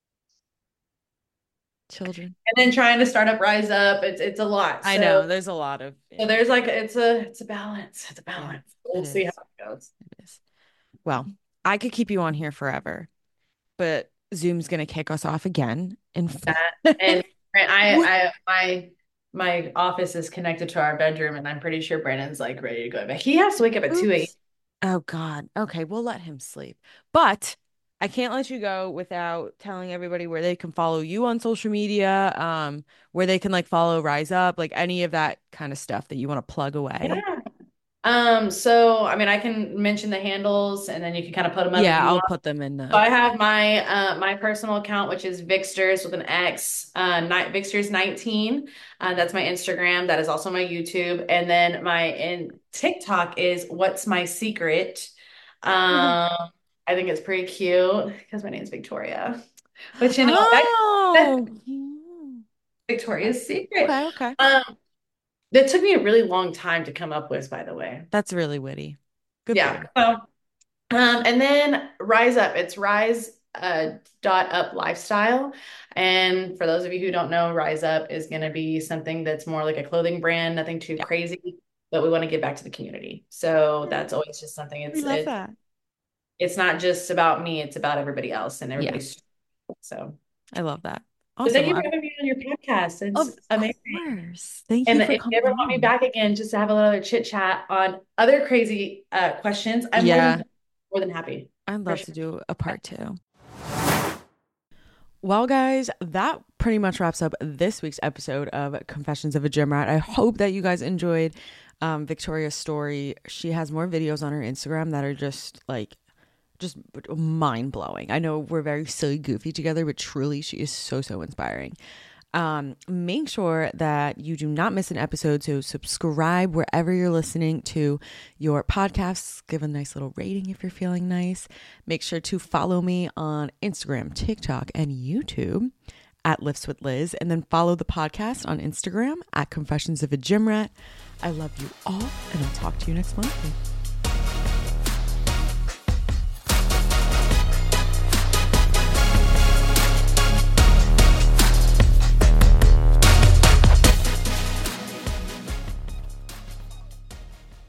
Children. and then trying to start up Rise Up, it's it's a lot. I So know. There's a lot of so yeah. there's like it's a it's a balance. It's a Yeah. balance. It We'll see how is. it goes. It is. Well, I could keep you on here forever, but Zoom's gonna kick us off again. And That and I I my my office is connected to our bedroom and I'm pretty sure Brandon's like ready to go back. He has to wake up at two a m. oops. Oh God. Okay, we'll let him sleep. But I can't let you go without telling everybody where they can follow you on social media, um, where they can like follow Rise Up, like any of that kind of stuff that you want to plug away. Yeah. Um, so I mean I can mention the handles and then you can kind of put them up if Yeah, you I'll want. put them in So the I have my uh my personal account, which is Vixters with an X, uh ni- Vixters nineteen. Uh, that's my Instagram. That is also my YouTube. And then my in TikTok is What's My Secret. Um, I think it's pretty cute because my name's Victoria. But you know, that, that's Oh, cute. Okay. Victoria's Secret. Okay, okay. Um, that took me a really long time to come up with, by the way. That's really witty. Good for Yeah. you. So, um, and then Rise Up. It's Rise. uh, dot up lifestyle. And for those of you who don't know, Rise Up is going to be something that's more like a clothing brand, nothing too Yeah. crazy, but we want to give back to the community. So that's always just something. We It's love it's that. it's not just about me; it's about everybody else and Yeah. everybody's. So I love that. but thank Awesome. you for Well, having me on your podcast. It's of amazing. course. Thank And you for if you coming ever want me on. back again, just to have a little other chit chat on other crazy uh, questions, I'm more Yeah. than more than happy. I'd For love sure. to do a part two. Well, guys, that pretty much wraps up this week's episode of Confessions of a Gym Rat. I hope that you guys enjoyed um, Victoria's story. She has more videos on her Instagram that are just like, just mind blowing. I know we're very silly, goofy together, but truly she is so, so inspiring. Um, make sure that you do not miss an episode. So subscribe wherever you're listening to your podcasts. Give a nice little rating if you're feeling nice. Make sure to follow me on Instagram, TikTok, and YouTube at Lifts with Liz. And then follow the podcast on Instagram at Confessions of a Gym Rat. I love you all, and I'll talk to you next Monday.